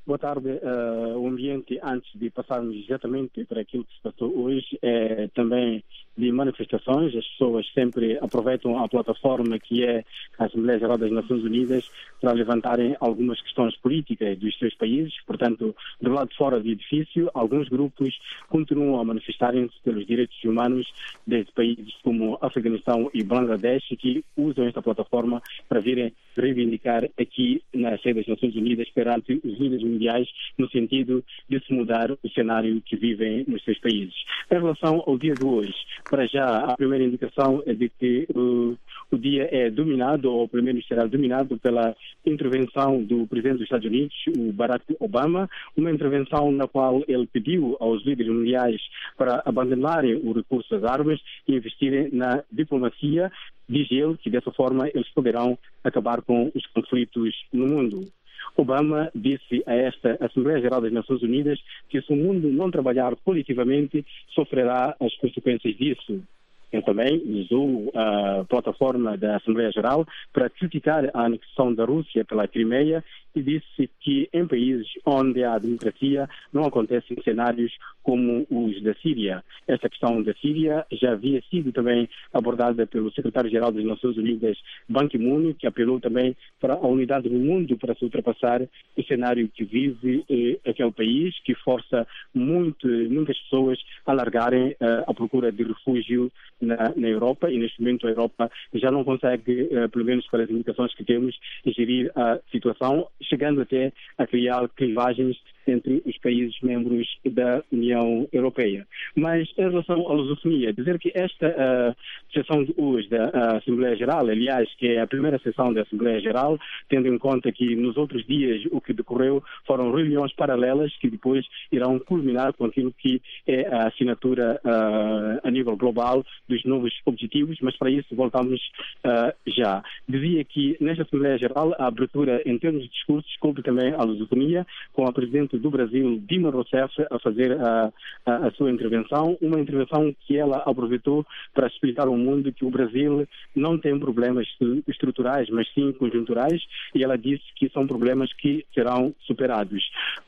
Boa tarde. Uh, o ambiente, antes de passarmos exatamente para aquilo que se passou hoje, é também de manifestações. As pessoas sempre aproveitam a plataforma que é a Assembleia Geral das Nações Unidas para levantarem algumas questões políticas dos seus países. Portanto, do lado de fora do edifício, alguns grupos continuam a manifestarem-se pelos direitos humanos desde países como Afeganistão e Bangladesh, que usam esta plataforma para virem reivindicar aqui na sede das Nações Unidas perante os líderes mundiais, no sentido de se mudar o cenário que vivem nos seus países. Em relação ao dia de hoje, para já a primeira indicação é de que uh, o dia é dominado, ou pelo menos será dominado, pela intervenção do presidente dos Estados Unidos, o Barack Obama, uma intervenção na qual ele pediu aos líderes mundiais para abandonarem o recurso às armas e investirem na diplomacia. Diz ele que dessa forma eles poderão acabar com os conflitos no mundo. Obama disse a esta Assembleia Geral das Nações Unidas que se o mundo não trabalhar coletivamente, sofrerá as consequências disso. Ele também usou a plataforma da Assembleia Geral para criticar a anexação da Rússia pela Crimeia e disse que em países onde há democracia não acontecem cenários como os da Síria. Esta questão da Síria já havia sido também abordada pelo secretário-geral das Nações Unidas, Ban Ki-moon, que apelou também para a unidade do mundo para se ultrapassar o cenário que vive eh, aquele país, que força muito, muitas pessoas a largarem eh, a procura de refúgio Na, na Europa, e neste momento a Europa já não consegue, uh, pelo menos pelas indicações que temos, gerir a situação, chegando até a criar clivagens entre os países membros da União Europeia. Mas em relação à lusofonia, dizer que esta uh, sessão de hoje da uh, Assembleia Geral, aliás, que é a primeira sessão da Assembleia Geral, tendo em conta que nos outros dias o que decorreu foram reuniões paralelas que depois irão culminar com aquilo que é a assinatura uh, a nível global dos novos objetivos, mas para isso voltamos uh, já. Dizia que nesta Assembleia Geral a abertura em termos de discursos coube também a lusofonia, com a Presidente do Brasil, Dilma Rousseff, a fazer a, a, a sua intervenção, uma intervenção que ela aproveitou para explicar ao mundo que o Brasil não tem problemas estruturais, mas sim conjunturais, e ela disse que são problemas que serão superados.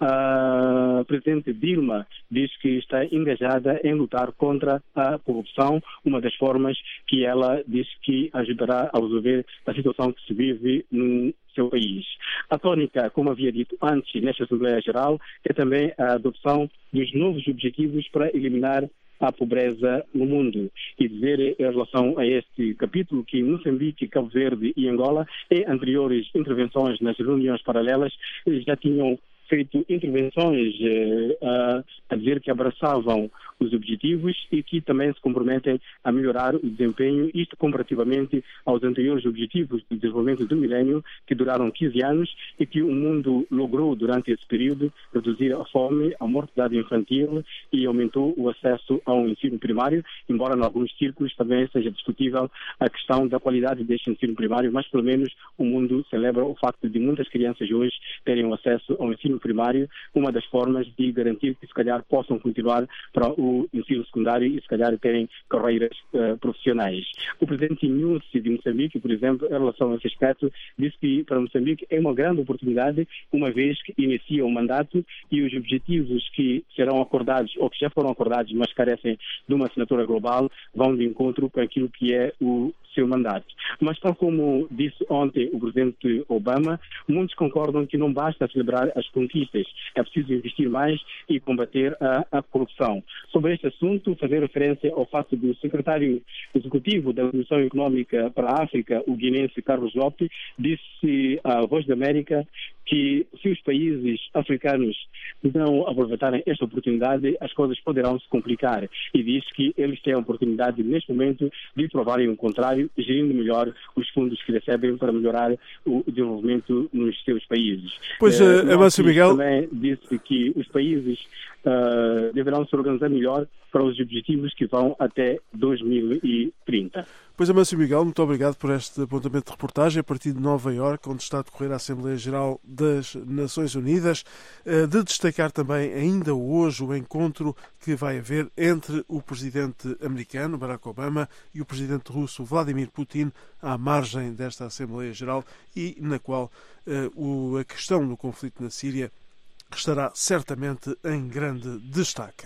A Presidente Dilma diz que está engajada em lutar contra a corrupção, uma das formas que ela diz que ajudará a resolver a situação que se vive no seu país. A tónica, como havia dito antes nesta Assembleia Geral, é também a adoção dos novos objetivos para eliminar a pobreza no mundo. E dizer em relação a este capítulo que Moçambique, Cabo Verde e Angola, em anteriores intervenções nas reuniões paralelas, já tinham feito intervenções eh, a, a dizer que abraçavam os objetivos e que também se comprometem a melhorar o desempenho, isto comparativamente aos anteriores objetivos de desenvolvimento do milénio, que duraram quinze anos e que o mundo logrou durante esse período reduzir a fome, a mortalidade infantil e aumentou o acesso ao ensino primário, embora em alguns círculos também seja discutível a questão da qualidade deste ensino primário, mas pelo menos o mundo celebra o facto de muitas crianças hoje terem o acesso ao ensino primário, uma das formas de garantir que se calhar possam continuar para o ensino secundário e se calhar terem carreiras uh, profissionais. O presidente Nyusi de Moçambique, por exemplo, em relação a esse aspecto, disse que para Moçambique é uma grande oportunidade, uma vez que inicia o mandato e os objetivos que serão acordados ou que já foram acordados, mas carecem de uma assinatura global, vão de encontro com aquilo que é o seu mandato. Mas tal como disse ontem o presidente Obama, muitos concordam que não basta celebrar as conquistas, é preciso investir mais e combater a, a corrupção. Sobre este assunto, fazer referência ao fato do secretário executivo da Comissão Económica para a África, o guinense Carlos Lopes, disse à Voz da América que se os países africanos não aproveitarem esta oportunidade, as coisas poderão se complicar. E diz que eles têm a oportunidade, neste momento, de provarem o contrário, gerindo melhor os fundos que recebem para melhorar o desenvolvimento nos seus países.
Pois, uh, Amâncio Miguel
também disse que os países uh, deverão se organizar melhor para os objetivos que vão até dois mil e trinta.
Pois, Amâncio Miguel, muito obrigado por este apontamento de reportagem a partir de Nova Iorque, onde está a decorrer a Assembleia Geral das Nações Unidas, de destacar também ainda hoje o encontro que vai haver entre o presidente americano, Barack Obama, e o presidente russo, Vladimir Putin, à margem desta Assembleia Geral e na qual uh, o, a questão do conflito na Síria que estará certamente em grande destaque.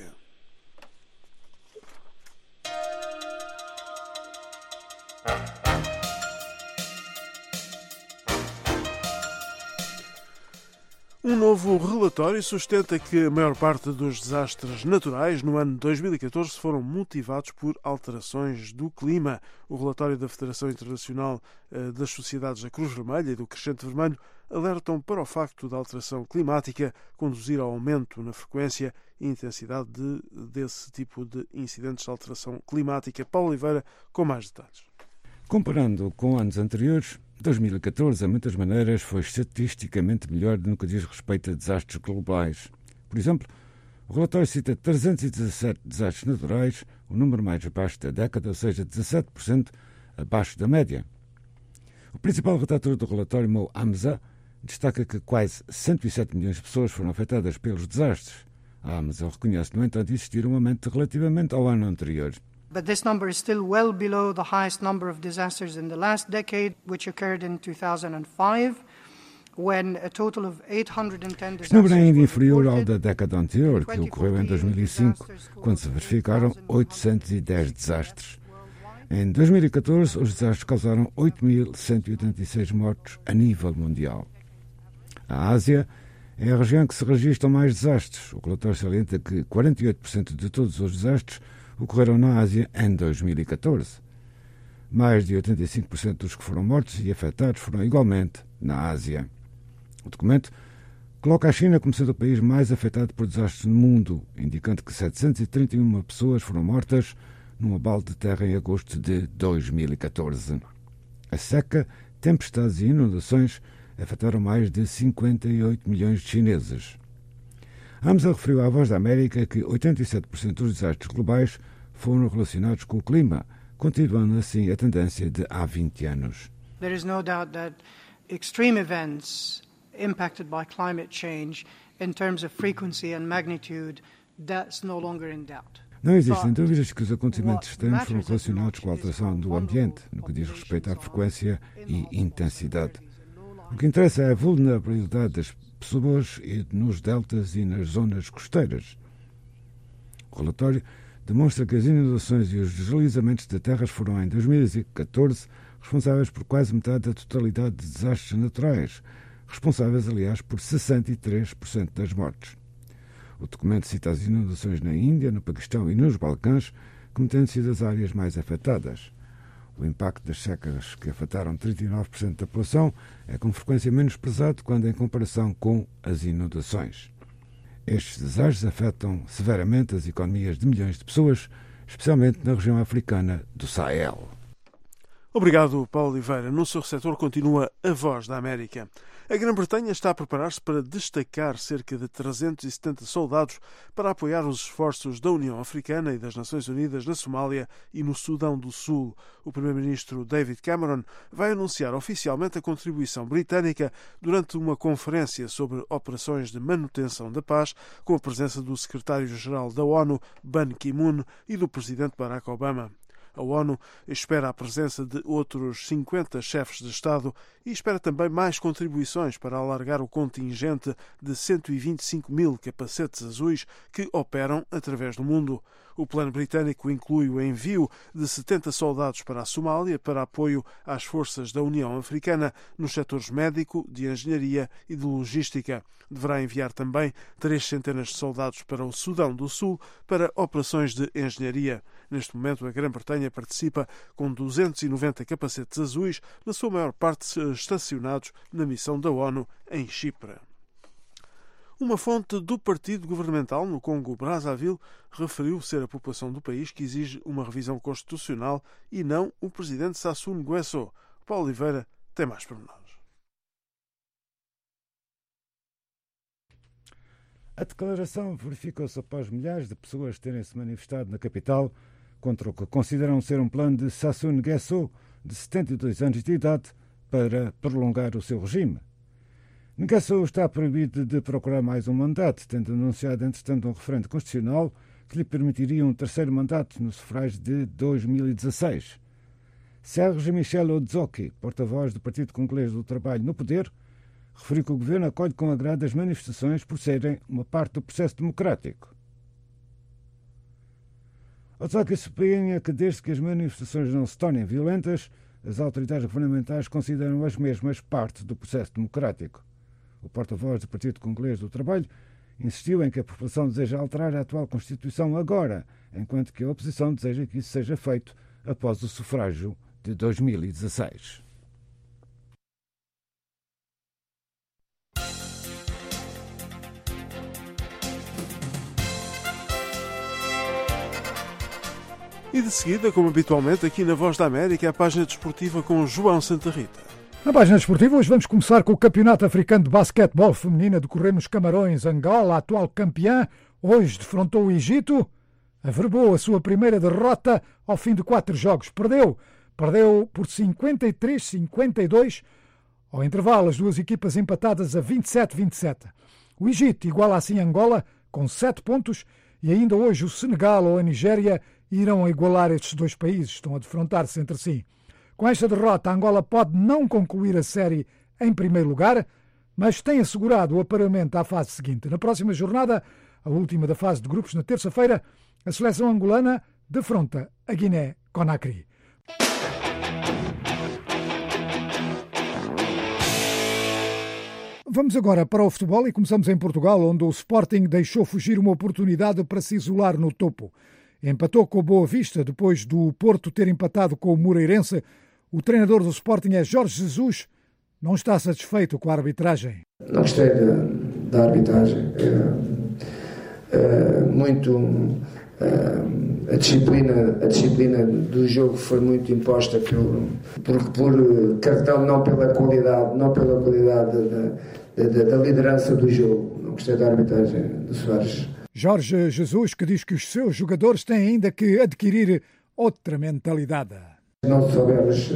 Um novo relatório sustenta que a maior parte dos desastres naturais no ano dois mil e catorze foram motivados por alterações do clima. O relatório da Federação Internacional das Sociedades da Cruz Vermelha e do Crescente Vermelho alertam para o facto da alteração climática conduzir ao aumento na frequência e intensidade de, desse tipo de incidentes de alteração climática. Paulo Oliveira, com mais detalhes.
Comparando com anos anteriores, dois mil e catorze, a muitas maneiras, foi estatisticamente melhor no que diz respeito a desastres globais. Por exemplo, o relatório cita trezentos e dezassete desastres naturais, o número mais baixo da década, ou seja, dezassete por cento abaixo da média. O principal redator do relatório, Mo Hamza, destaca que quase cento e sete milhões de pessoas foram afetadas pelos desastres. A Hamza reconhece, no entanto, existir um aumento relativamente ao ano anterior.
But this number is still well below the highest number of disasters in the last decade, which occurred in two thousand five, when a total of eight hundred ten disasters.
Este número é ainda inferior ao da década anterior, que ocorreu em dois mil e cinco, quando se verificaram oitocentos e dez desastres. Em dois mil e catorze, os desastres causaram oito mil cento e oitenta e seis mortos a nível mundial. A Ásia é a região que se registram mais desastres. O relatório salienta que quarenta e oito por cento de todos os desastres ocorreram na Ásia em dois mil e catorze. Mais de oitenta e cinco por cento dos que foram mortos e afetados foram igualmente na Ásia. O documento coloca a China como sendo o país mais afetado por desastres no mundo, indicando que setecentas e trinta e uma pessoas foram mortas num abalo de terra em agosto de dois mil e catorze. A seca, tempestades e inundações afetaram mais de cinquenta e oito milhões de chineses. Hamza referiu à Voz da América que oitenta e sete por cento dos desastres globais foram relacionados com o clima, continuando assim a tendência de há vinte anos.
There is no doubt that extreme events impacted by climate change in terms of frequency and magnitude, that's no longer in doubt.
Não existem dúvidas que os acontecimentos extremos foram relacionados com a alteração do ambiente, no que diz respeito à frequência e intensidade. O que interessa é a vulnerabilidade das pessoas nos deltas e nas zonas costeiras. O relatório demonstra que as inundações e os deslizamentos de terras foram, em dois mil e catorze, responsáveis por quase metade da totalidade de desastres naturais, responsáveis, aliás, por sessenta e três por cento das mortes. O documento cita as inundações na Índia, no Paquistão e nos Balcãs como tendo sido as áreas mais afetadas. O impacto das secas, que afetaram trinta e nove por cento da população, é com frequência menos pesado quando em comparação com as inundações. Estes desastres afetam severamente as economias de milhões de pessoas, especialmente na região africana do Sahel.
Obrigado, Paulo Oliveira. No seu receptor continua a Voz da América. A Grã-Bretanha está a preparar-se para destacar cerca de trezentos e setenta soldados para apoiar os esforços da União Africana e das Nações Unidas na Somália e no Sudão do Sul. O primeiro-ministro David Cameron vai anunciar oficialmente a contribuição britânica durante uma conferência sobre operações de manutenção da paz, com a presença do secretário-geral da ONU, Ban Ki-moon, e do presidente Barack Obama. A ONU espera a presença de outros cinquenta chefes de Estado e espera também mais contribuições para alargar o contingente de cento e vinte e cinco mil capacetes azuis que operam através do mundo. O plano britânico inclui o envio de setenta soldados para a Somália para apoio às forças da União Africana nos setores médico, de engenharia e de logística. Deverá enviar também três centenas de soldados para o Sudão do Sul para operações de engenharia. Neste momento, a Grã-Bretanha participa com duzentos e noventa capacetes azuis, na sua maior parte estacionados na missão da ONU em Chipre. Uma fonte do partido governamental no Congo-Brazzaville referiu ser a população do país que exige uma revisão constitucional e não o presidente Sassou Nguesso. Paulo Oliveira tem mais pormenores.
A declaração verificou-se após milhares de pessoas terem se manifestado na capital contra o que consideram ser um plano de Sassou Nguesso, de setenta e dois anos de idade, para prolongar o seu regime. Nguesso está proibido de procurar mais um mandato, tendo anunciado, entretanto, um referendo constitucional que lhe permitiria um terceiro mandato no sufrágio de dois mil e dezasseis. Serge Michel Odzoki, porta-voz do Partido Congolês do Trabalho no poder, referiu que o governo acolhe com agrado as manifestações por serem uma parte do processo democrático. Otaki sublinha que desde que as manifestações não se tornem violentas, as autoridades governamentais consideram as mesmas parte do processo democrático. O porta-voz do Partido Congolês do Trabalho insistiu em que a população deseja alterar a atual Constituição agora, enquanto que a oposição deseja que isso seja feito após o sufrágio de dois mil e dezasseis.
E de seguida, como habitualmente, aqui na Voz da América, a página desportiva com João Santa Rita.
Na página desportiva, hoje vamos começar com o Campeonato Africano de Basquetebol Feminino a decorrer nos Camarões. Angola, atual campeã, hoje defrontou o Egito, averbou a sua primeira derrota ao fim de quatro jogos. Perdeu, perdeu por cinquenta e três a cinquenta e dois, ao intervalo as duas equipas empatadas a vinte e sete a vinte e sete. O Egito iguala assim Angola com sete pontos e ainda hoje o Senegal ou a Nigéria irão igualar estes dois países, estão a defrontar-se entre si. Com esta derrota, a Angola pode não concluir a série em primeiro lugar, mas tem assegurado o apuramento à fase seguinte. Na próxima jornada, a última da fase de grupos, na terça-feira, a seleção angolana defronta a Guiné-Conakry. Vamos agora para o futebol e começamos em Portugal, onde o Sporting deixou fugir uma oportunidade para se isolar no topo. Empatou com o Boa Vista depois do Porto ter empatado com o Moreirense. O treinador do Sporting é Jorge Jesus. Não está satisfeito com a arbitragem.
Não gostei da arbitragem. É, é, muito é, a disciplina, a disciplina do jogo foi muito imposta por, por, por cartão, não pela qualidade, não pela qualidade da, da, da liderança do jogo. Não gostei da arbitragem do Soares.
Jorge Jesus, que diz que os seus jogadores têm ainda que adquirir outra mentalidade.
Não soubermos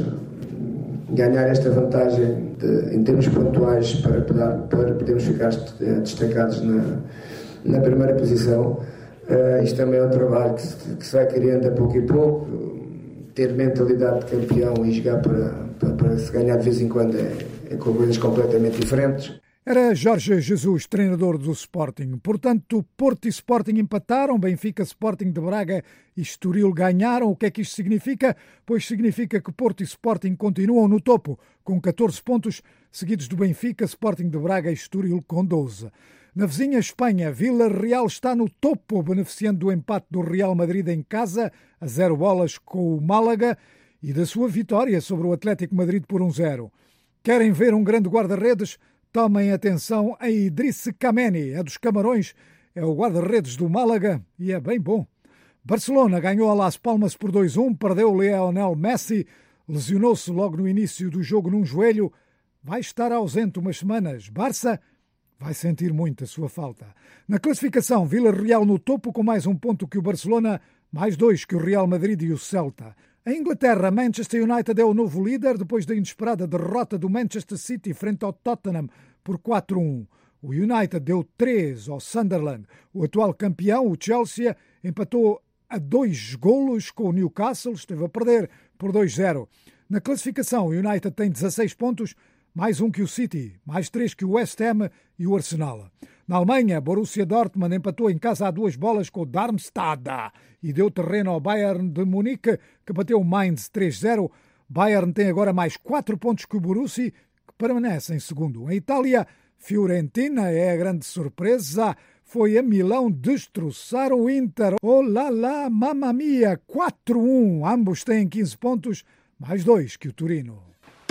ganhar esta vantagem de, em termos pontuais para, para, para podermos ficar destacados na, na primeira posição, uh, isto também é um trabalho que se, que se vai criando a pouco e pouco. Ter mentalidade de campeão e jogar para, para, para se ganhar de vez em quando é, é com coisas completamente diferentes.
Era Jorge Jesus, treinador do Sporting. Portanto, Porto e Sporting empataram, Benfica, Sporting de Braga e Estoril ganharam. O que é que isto significa? Pois significa que Porto e Sporting continuam no topo, com catorze pontos, seguidos do Benfica, Sporting de Braga e Estoril com doze. Na vizinha Espanha, Vila Real está no topo, beneficiando do empate do Real Madrid em casa, a zero bolas com o Málaga, e da sua vitória sobre o Atlético Madrid por um zero. Querem ver um grande guarda-redes? Tomem atenção a Idriss Kameni, é dos Camarões, é o guarda-redes do Málaga e é bem bom. Barcelona ganhou a Las Palmas por dois a um, perdeu Lionel Messi, lesionou-se logo no início do jogo num joelho, vai estar ausente umas semanas. Barça vai sentir muito a sua falta. Na classificação, Vila Real no topo com mais um ponto que o Barcelona, mais dois que o Real Madrid e o Celta. Em Inglaterra, Manchester United é o novo líder depois da inesperada derrota do Manchester City frente ao Tottenham por quatro a um. O United deu três ao Sunderland. O atual campeão, o Chelsea, empatou a dois golos com o Newcastle, esteve a perder por dois a zero. Na classificação, o United tem dezasseis pontos, mais um que o City, mais três que o West Ham e o Arsenal. Na Alemanha, Borussia Dortmund empatou em casa a duas bolas com o Darmstadt e deu terreno ao Bayern de Munique, que bateu o Mainz três a zero. Bayern tem agora mais quatro pontos que o Borussia, que permanece em segundo. Em Itália, Fiorentina é a grande surpresa. Foi a Milão destroçar o Inter. Oh lá lá, mamma mia, quatro a um. Ambos têm quinze pontos, mais dois que o Torino.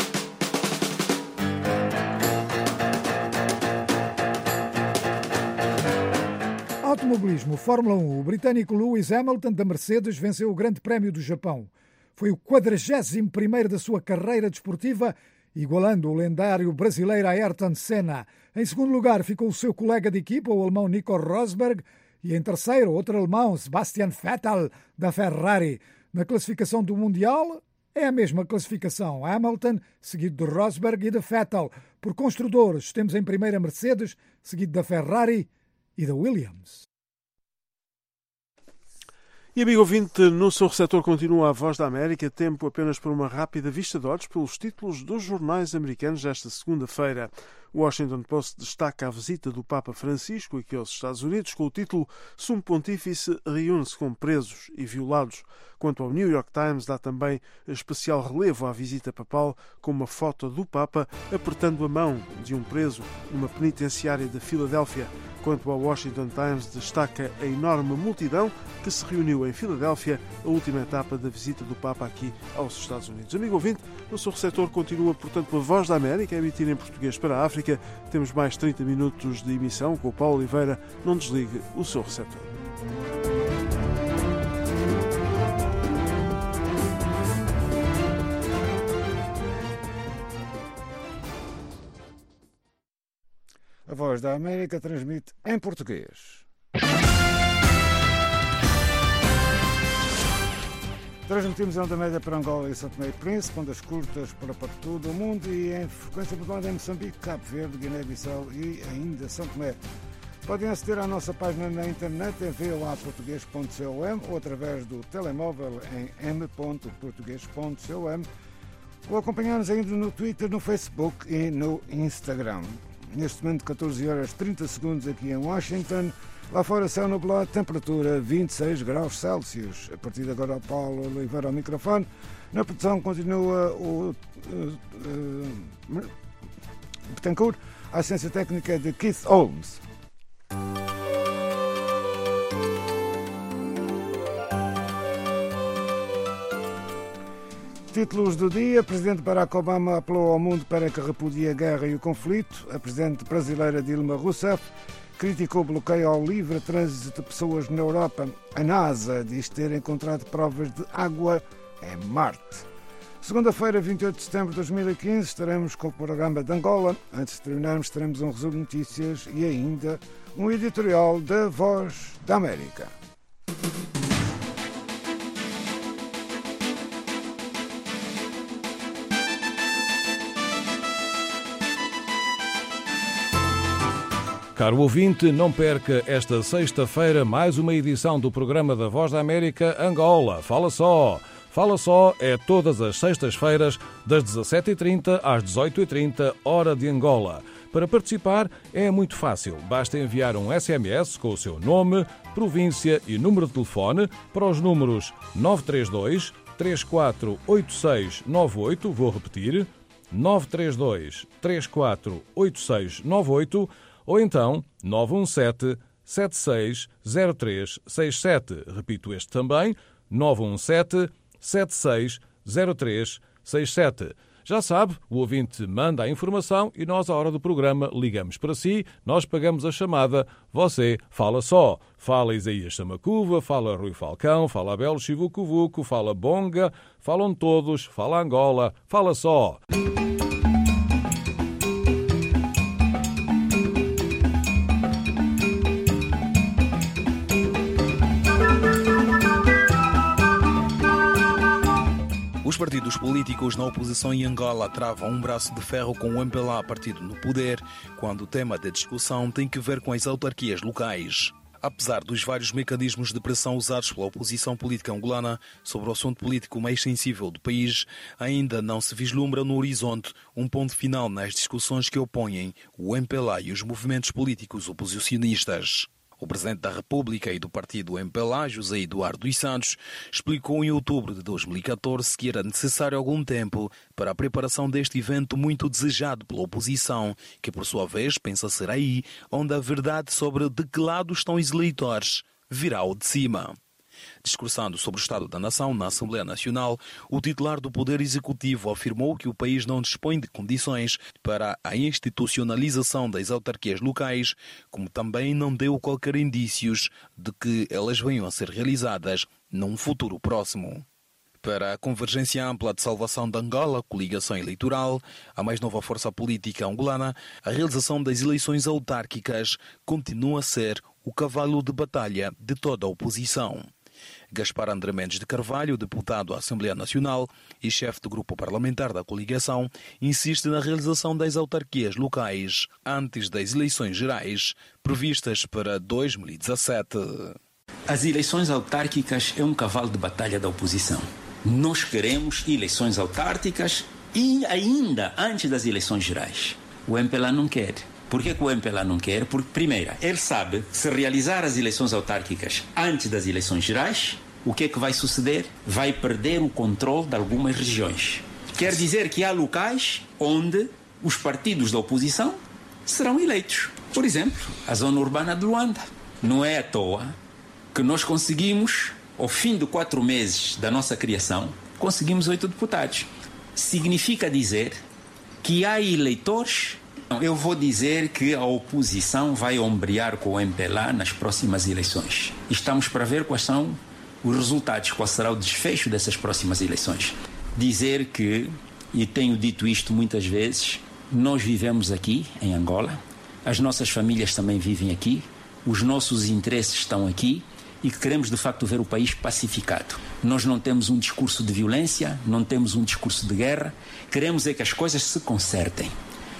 Automobilismo, Fórmula um. O britânico Lewis Hamilton, da Mercedes, venceu o Grande Prémio do Japão. Foi o quadragésimo primeiro da sua carreira desportiva, igualando o lendário brasileiro Ayrton Senna. Em segundo lugar ficou o seu colega de equipa, o alemão Nico Rosberg, e em terceiro, outro alemão, Sebastian Vettel, da Ferrari. Na classificação do Mundial, é a mesma classificação. Hamilton, seguido de Rosberg e de Vettel. Por construtores, temos em primeira Mercedes, seguido da Ferrari e da Williams.
E, amigo ouvinte, no seu receptor continua a Voz da América, tempo apenas para uma rápida vista de olhos pelos títulos dos jornais americanos desta segunda-feira. O Washington Post destaca a visita do Papa Francisco aqui aos Estados Unidos com o título Sumo Pontífice reúne-se com presos e violados. Quanto ao New York Times, dá também especial relevo à visita papal com uma foto do Papa apertando a mão de um preso numa penitenciária de Filadélfia. Quanto ao Washington Times, destaca a enorme multidão que se reuniu em Filadélfia, a última etapa da visita do Papa aqui aos Estados Unidos. Amigo ouvinte, o seu receptor continua, portanto, a Voz da América, a emitir em português para a África. Temos mais trinta minutos de emissão com o Paulo Oliveira. Não desligue o seu receptor.
A Voz da América transmite em português. Transmitimos em onda média para Angola e São Tomé e Príncipe, ondas curtas para todo o mundo e em frequência modulada em Moçambique, Cabo Verde, Guiné-Bissau e ainda São Tomé. Podem aceder à nossa página na internet em v o a português ponto com ou através do telemóvel em m ponto português ponto com ou acompanhar-nos ainda no Twitter, no Facebook e no Instagram. Neste momento, catorze horas e trinta segundos aqui em Washington. Lá fora, céu nublado, temperatura vinte e seis graus Celsius. A partir de agora, o Paulo Oliveira ao microfone. Na produção continua o uh, uh, Betancourt, a assistência técnica de Keith Holmes. Títulos do dia. Presidente Barack Obama apelou ao mundo para que repudie a guerra e o conflito. A presidente brasileira Dilma Rousseff criticou o bloqueio ao livre trânsito de pessoas na Europa. A NASA diz ter encontrado provas de água em Marte. Segunda-feira, vinte e oito de setembro de dois mil e quinze, estaremos com o programa de Angola. Antes de terminarmos, teremos um resumo de notícias e ainda um editorial da Voz da América.
Caro ouvinte, não perca esta sexta-feira mais uma edição do programa da Voz da América Angola. Fala só! Fala só é todas as sextas-feiras, das dezassete e trinta às dezoito e trinta, hora de Angola. Para participar é muito fácil. Basta enviar um S M S com o seu nome, província e número de telefone para os números nove três dois, três quatro oito seis nove oito, vou repetir, nove três dois, três quatro oito seis nove oito, ou então nove um sete, sete seis zero três seis sete. Repito este também, nove um sete, sete seis zero três seis sete. Já sabe, o ouvinte manda a informação e nós, à hora do programa, ligamos para si, nós pagamos a chamada, você fala só. Fala Isaías Samacuva, fala Rui Falcão, fala Abel Chivucovuco, fala Bonga, falam todos, fala Angola, fala só.
Os partidos políticos na oposição em Angola travam um braço de ferro com o M P L A partido no poder, quando o tema da discussão tem que ver com as autarquias locais. Apesar dos vários mecanismos de pressão usados pela oposição política angolana sobre o assunto político mais sensível do país, ainda não se vislumbra no horizonte um ponto final nas discussões que opõem o M P L A e os movimentos políticos oposicionistas. O Presidente da República e do partido M P L A, José Eduardo dos Santos, explicou em outubro de dois mil e catorze que era necessário algum tempo para a preparação deste evento muito desejado pela oposição, que por sua vez pensa ser aí onde a verdade sobre de que lado estão os eleitores virá ao de cima. Discursando sobre o Estado da Nação na Assembleia Nacional, o titular do Poder Executivo afirmou que o país não dispõe de condições para a institucionalização das autarquias locais, como também não deu qualquer indícios de que elas venham a ser realizadas num futuro próximo. Para a Convergência Ampla de Salvação de Angola, coligação eleitoral, a mais nova força política angolana, a realização das eleições autárquicas continua a ser o cavalo de batalha de toda a oposição. Gaspar André Mendes de Carvalho, deputado à Assembleia Nacional e chefe do grupo parlamentar da coligação, insiste na realização das autarquias locais antes das eleições gerais previstas para dois mil e dezassete.
As eleições autárquicas é um cavalo de batalha da oposição. Nós queremos eleições autárquicas e ainda antes das eleições gerais. O M P L A não quer. Por que, que o M P L A não quer? Porque, primeiro, ele sabe que se realizar as eleições autárquicas antes das eleições gerais, o que é que vai suceder? Vai perder o controle de algumas regiões. Quer dizer que há locais onde os partidos da oposição serão eleitos. Por exemplo, a zona urbana de Luanda. Não é à toa que nós conseguimos, ao fim de quatro meses da nossa criação, conseguimos oito deputados. Significa dizer que há eleitores. Eu vou dizer que a oposição vai ombrear com o M P L A nas próximas eleições. Estamos para ver quais são os resultados, qual será o desfecho dessas próximas eleições. Dizer que, e tenho dito isto muitas vezes, nós vivemos aqui em Angola, as nossas famílias também vivem aqui, os nossos interesses estão aqui e que queremos de facto ver o país pacificado. Nós não temos um discurso de violência, não temos um discurso de guerra, queremos é que as coisas se consertem.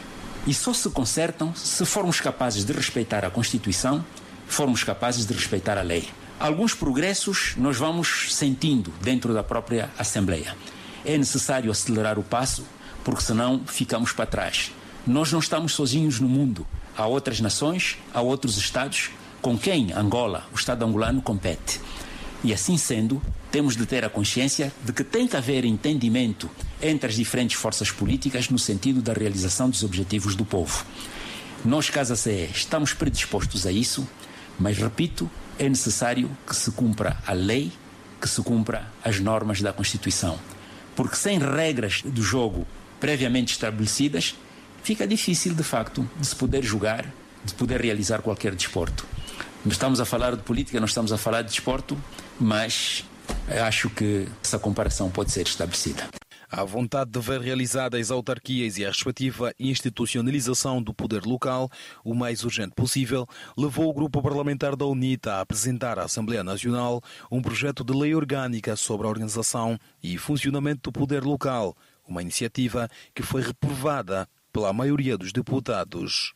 E só se consertam se formos capazes de respeitar a Constituição, formos capazes de respeitar a lei. Alguns progressos nós vamos sentindo dentro da própria Assembleia. É necessário acelerar o passo, porque senão ficamos para trás. Nós não estamos sozinhos no mundo. Há outras nações, há outros Estados com quem Angola, o Estado angolano, compete. E assim sendo, temos de ter a consciência de que tem que haver entendimento entre as diferentes forças políticas no sentido da realização dos objetivos do povo. Nós, Casa C E, estamos predispostos a isso, mas, repito, é necessário que se cumpra a lei, que se cumpra as normas da Constituição. Porque sem regras do jogo previamente estabelecidas, fica difícil, de facto, de se poder jogar, de poder realizar qualquer desporto. Não estamos a falar de política, não estamos a falar de desporto, mas acho que essa comparação pode ser estabelecida.
A vontade de ver realizadas as autarquias e a respectiva institucionalização do poder local o mais urgente possível levou o grupo parlamentar da UNITA a apresentar à Assembleia Nacional um projeto de lei orgânica sobre a organização e funcionamento do poder local, uma iniciativa que foi reprovada pela maioria dos deputados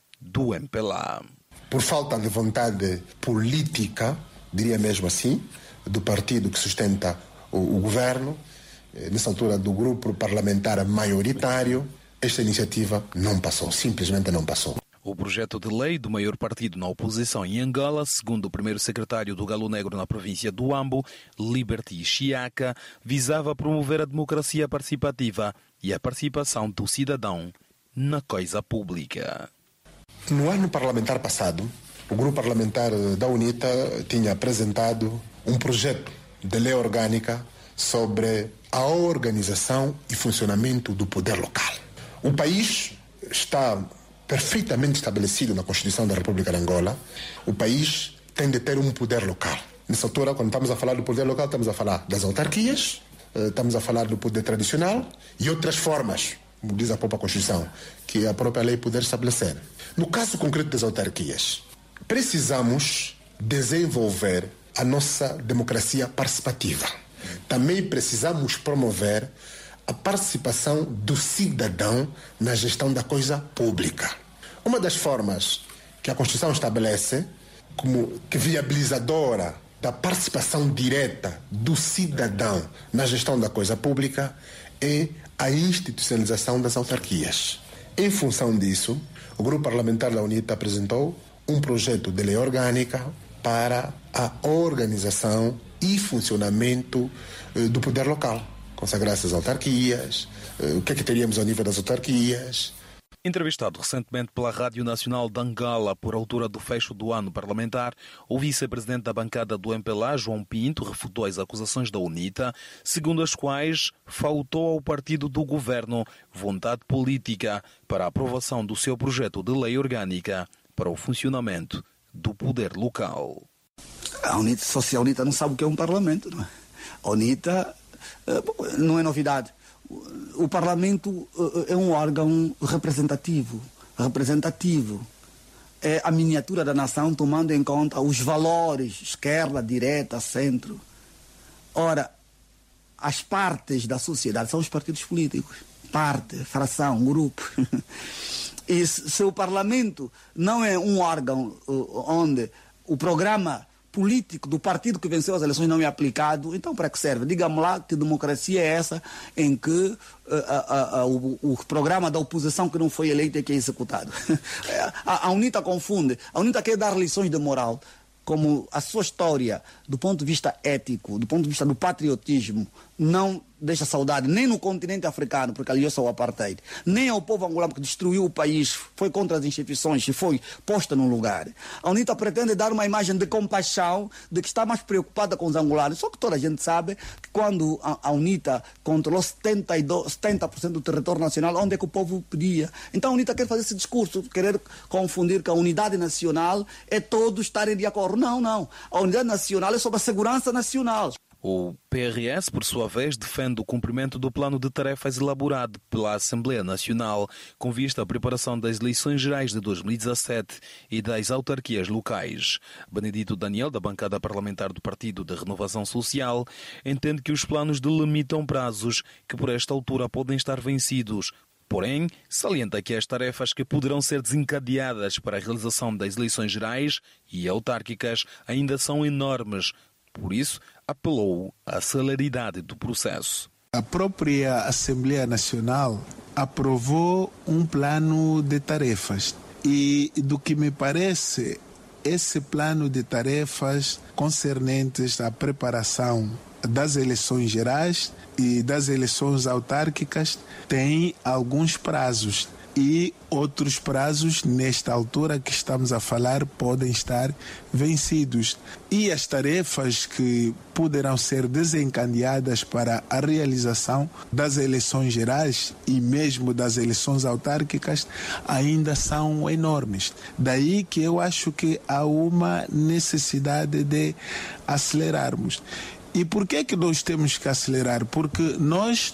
do M P L A.
Por falta de vontade política, diria mesmo assim, do partido que sustenta o, o governo, nessa altura do grupo parlamentar maioritário, esta iniciativa não passou, simplesmente não passou.
O projeto de lei do maior partido na oposição em Angola, segundo o primeiro secretário do Galo Negro na província do Ambo, Liberty Chiaca, visava promover a democracia participativa e a participação do cidadão na coisa pública.
No ano parlamentar passado, o grupo parlamentar da UNITA tinha apresentado um projeto de lei orgânica sobre a organização e funcionamento do poder local. O país está perfeitamente estabelecido na Constituição da República de Angola. O país tem de ter um poder local. Nessa altura, quando estamos a falar do poder local, estamos a falar das autarquias, estamos a falar do poder tradicional e outras formas, como diz a própria Constituição, que a própria lei poder estabelecer. No caso concreto das autarquias, precisamos desenvolver a nossa democracia participativa. Também precisamos promover a participação do cidadão na gestão da coisa pública. Uma das formas que a Constituição estabelece como que viabilizadora da participação direta do cidadão na gestão da coisa pública é a institucionalização das autarquias. Em função disso, o grupo parlamentar da UNITA apresentou um projeto de lei orgânica para a organização e funcionamento eh, do poder local. Consagrar-se as autarquias, eh, o que é que teríamos ao nível das autarquias.
Entrevistado recentemente pela Rádio Nacional de Angola por altura do fecho do ano parlamentar, o vice-presidente da bancada do M P L A, João Pinto, refutou as acusações da UNITA, segundo as quais faltou ao partido do governo vontade política para a aprovação do seu projeto de lei orgânica para o funcionamento do poder local.
A UNITA, só se a UNITA não sabe o que é um parlamento, não é? A UNITA não é novidade. O Parlamento é um órgão representativo, representativo. É a miniatura da nação tomando em conta os valores, esquerda, direita, centro. Ora, as partes da sociedade são os partidos políticos. Parte, fração, grupo. E se o Parlamento não é um órgão onde o programa político do partido que venceu as eleições não é aplicado, então para que serve? Diga-me lá que democracia é essa em que uh, uh, uh, uh, o, o programa da oposição que não foi eleito é que é executado. a, a UNITA confunde. A UNITA quer dar lições de moral, como a sua história, do ponto de vista ético, do ponto de vista do patriotismo, não deixa saudade nem no continente africano, porque aliou-se ao apartheid, nem ao povo angolano, que destruiu o país, foi contra as instituições e foi posta no lugar. A UNITA pretende dar uma imagem de compaixão, de que está mais preocupada com os angolanos. Só que toda a gente sabe que quando a, a UNITA controlou setenta e dois, setenta por cento do território nacional, onde é que o povo pedia? Então a UNITA quer fazer esse discurso, querer confundir que a unidade nacional é todos estarem de acordo. Não, não. A unidade nacional é sobre a segurança nacional.
O P R S, por sua vez, defende o cumprimento do plano de tarefas elaborado pela Assembleia Nacional com vista à preparação das eleições gerais de dois mil e dezassete e das autarquias locais. Benedito Daniel, da bancada parlamentar do Partido da Renovação Social, entende que os planos delimitam prazos que por esta altura podem estar vencidos. Porém, salienta que as tarefas que poderão ser desencadeadas para a realização das eleições gerais e autárquicas ainda são enormes. Por isso, apelou à celeridade do processo.
A própria Assembleia Nacional aprovou um plano de tarefas e, do que me parece, esse plano de tarefas concernentes à preparação das eleições gerais e das eleições autárquicas tem alguns prazos. E outros prazos, nesta altura que estamos a falar, podem estar vencidos. E as tarefas que poderão ser desencadeadas para a realização das eleições gerais e mesmo das eleições autárquicas ainda são enormes. Daí que eu acho que há uma necessidade de acelerarmos. E por que é que nós temos que acelerar? Porque nós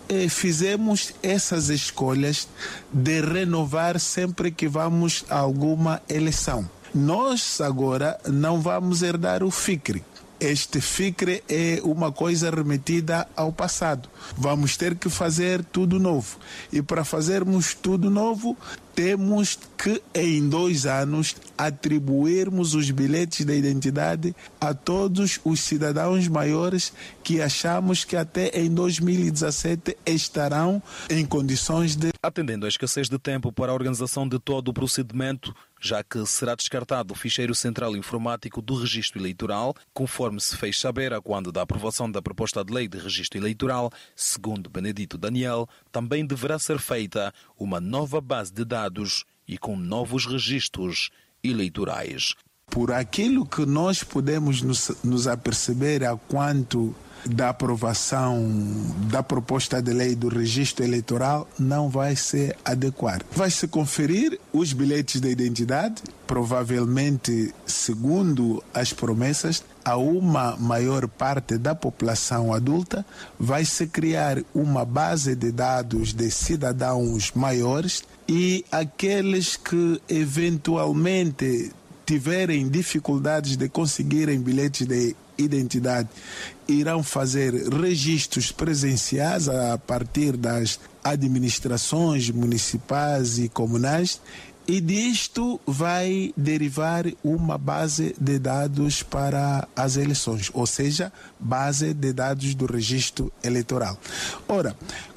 fizemos essas escolhas de renovar sempre que vamos a alguma eleição. Nós agora não vamos herdar o FICRE. Este FICRE é uma coisa remetida ao passado. Vamos ter que fazer tudo novo. E para fazermos tudo novo, temos que, em dois anos, atribuirmos os bilhetes de identidade a todos os cidadãos maiores que achamos que até em dois mil e dezassete estarão em condições de...
Atendendo à escassez de tempo para a organização de todo o procedimento, já que será descartado o ficheiro central informático do registro eleitoral, conforme se fez saber a quando da aprovação da proposta de lei de registro eleitoral, segundo Benedito Daniel, também deverá ser feita uma nova base de dados e com novos registros eleitorais.
Por aquilo que nós podemos nos, nos aperceber a quanto da aprovação da proposta de lei do registro eleitoral não vai ser adequado. Vai-se conferir os bilhetes de identidade, provavelmente, segundo as promessas, a uma maior parte da população adulta. Vai-se criar uma base de dados de cidadãos maiores e aqueles que eventualmente tiverem dificuldades de conseguirem bilhetes de identidade irão fazer registros presenciais a partir das administrações municipais e comunais, e disto vai derivar uma base de dados para as eleições, ou seja, base de dados do registro eleitoral. Ora,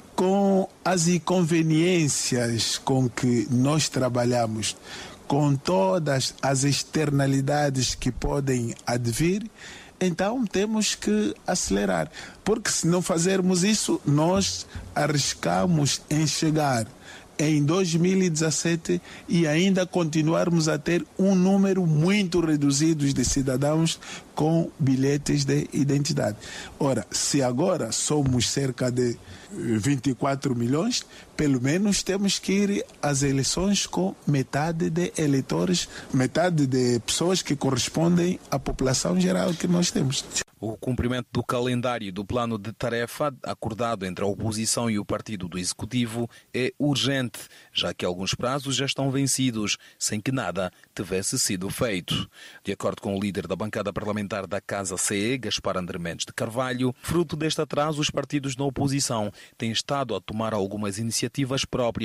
com as inconveniências com que nós trabalhamos, com todas as externalidades que podem advir, então temos que acelerar, porque se não fazermos isso, nós arriscamos em chegar em dois mil e dezassete e ainda continuarmos a ter um número muito reduzido de cidadãos com bilhetes de identidade. Ora, se agora somos cerca de vinte e quatro milhões, pelo menos temos que ir às eleições com metade de eleitores, metade de pessoas que correspondem à população geral que nós temos.
O cumprimento do calendário do plano de tarefa acordado entre a oposição e o partido do Executivo é urgente, já que alguns prazos já estão vencidos, sem que nada tivesse sido feito. De acordo com o líder da bancada parlamentar da Casa C E, Gaspar André Mendes de Carvalho, fruto deste atraso, os partidos na oposição têm estado a tomar algumas iniciativas próprias.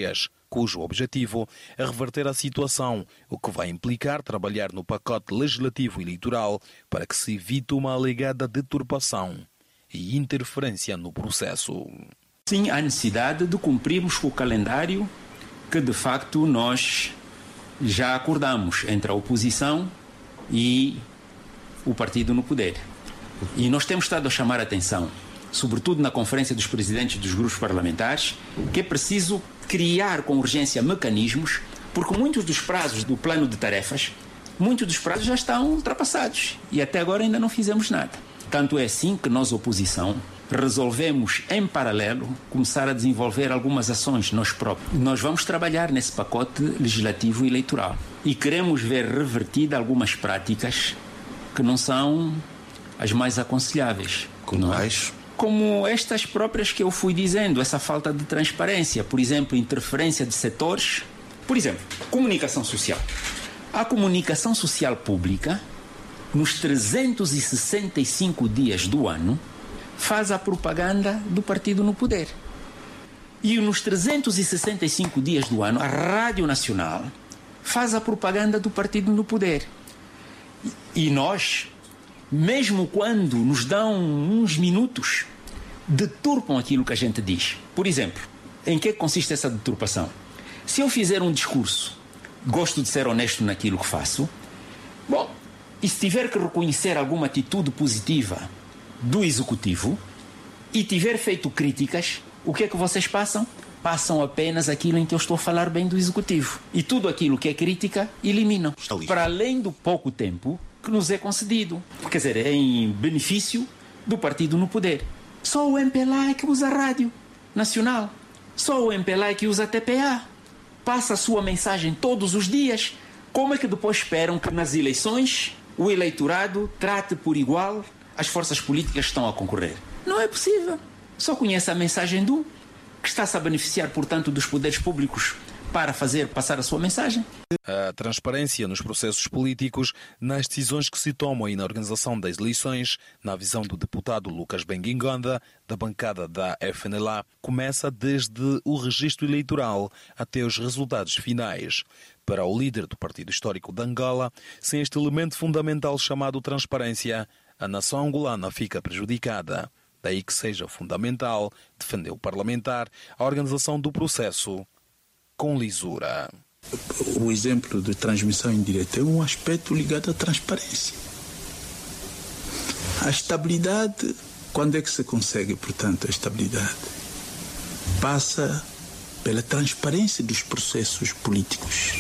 cujo objetivo é reverter a situação, o que vai implicar trabalhar no pacote legislativo eleitoral para que se evite uma alegada deturpação e interferência no processo.
Sim, há necessidade de cumprirmos com o calendário que, de facto, nós já acordamos entre a oposição e o partido no poder. E nós temos estado a chamar a atenção, sobretudo na conferência dos presidentes dos grupos parlamentares, que é preciso criar com urgência mecanismos, porque muitos dos prazos do plano de tarefas, muitos dos prazos já estão ultrapassados e até agora ainda não fizemos nada. Tanto é assim que nós, oposição, resolvemos, em paralelo, começar a desenvolver algumas ações nós próprios. Nós vamos trabalhar nesse pacote legislativo e eleitoral e queremos ver revertida algumas práticas que não são as mais aconselháveis.
Como mais?
Como estas próprias que eu fui dizendo, essa falta de transparência, por exemplo, interferência de setores. Por exemplo, comunicação social. A comunicação social pública, nos trezentos e sessenta e cinco dias do ano, faz a propaganda do partido no poder. E nos trezentos e sessenta e cinco dias do ano, a Rádio Nacional faz a propaganda do partido no poder. E nós, mesmo quando nos dão uns minutos, deturpam aquilo que a gente diz. Por exemplo, em que consiste essa deturpação? Se eu fizer um discurso, gosto de ser honesto naquilo que faço, bom, e se tiver que reconhecer alguma atitude positiva do Executivo e tiver feito críticas, o que é que vocês passam? Passam apenas aquilo em que eu estou a falar bem do Executivo. E tudo aquilo que é crítica, eliminam. Para além do pouco tempo que nos é concedido. Quer dizer, é em benefício do partido no poder. Só o M P L A é que usa a Rádio Nacional. Só o M P L A é que usa a T P A. Passa a sua mensagem todos os dias. Como é que depois esperam que nas eleições o eleitorado trate por igual as forças políticas que estão a concorrer? Não é possível. Só conhece a mensagem do que está-se a beneficiar, portanto, dos poderes públicos para fazer passar a sua mensagem.
A transparência nos processos políticos, nas decisões que se tomam e na organização das eleições, na visão do deputado Lucas Benguingonda, da bancada da F N L A, começa desde o registro eleitoral até os resultados finais. Para o líder do Partido Histórico de Angola, sem este elemento fundamental chamado transparência, a nação angolana fica prejudicada. Daí que seja fundamental, defendeu o parlamentar, a organização do processo com lisura.
O exemplo de transmissão indireta é um aspecto ligado à transparência. A estabilidade, quando é que se consegue, portanto, a estabilidade? Passa pela transparência dos processos políticos,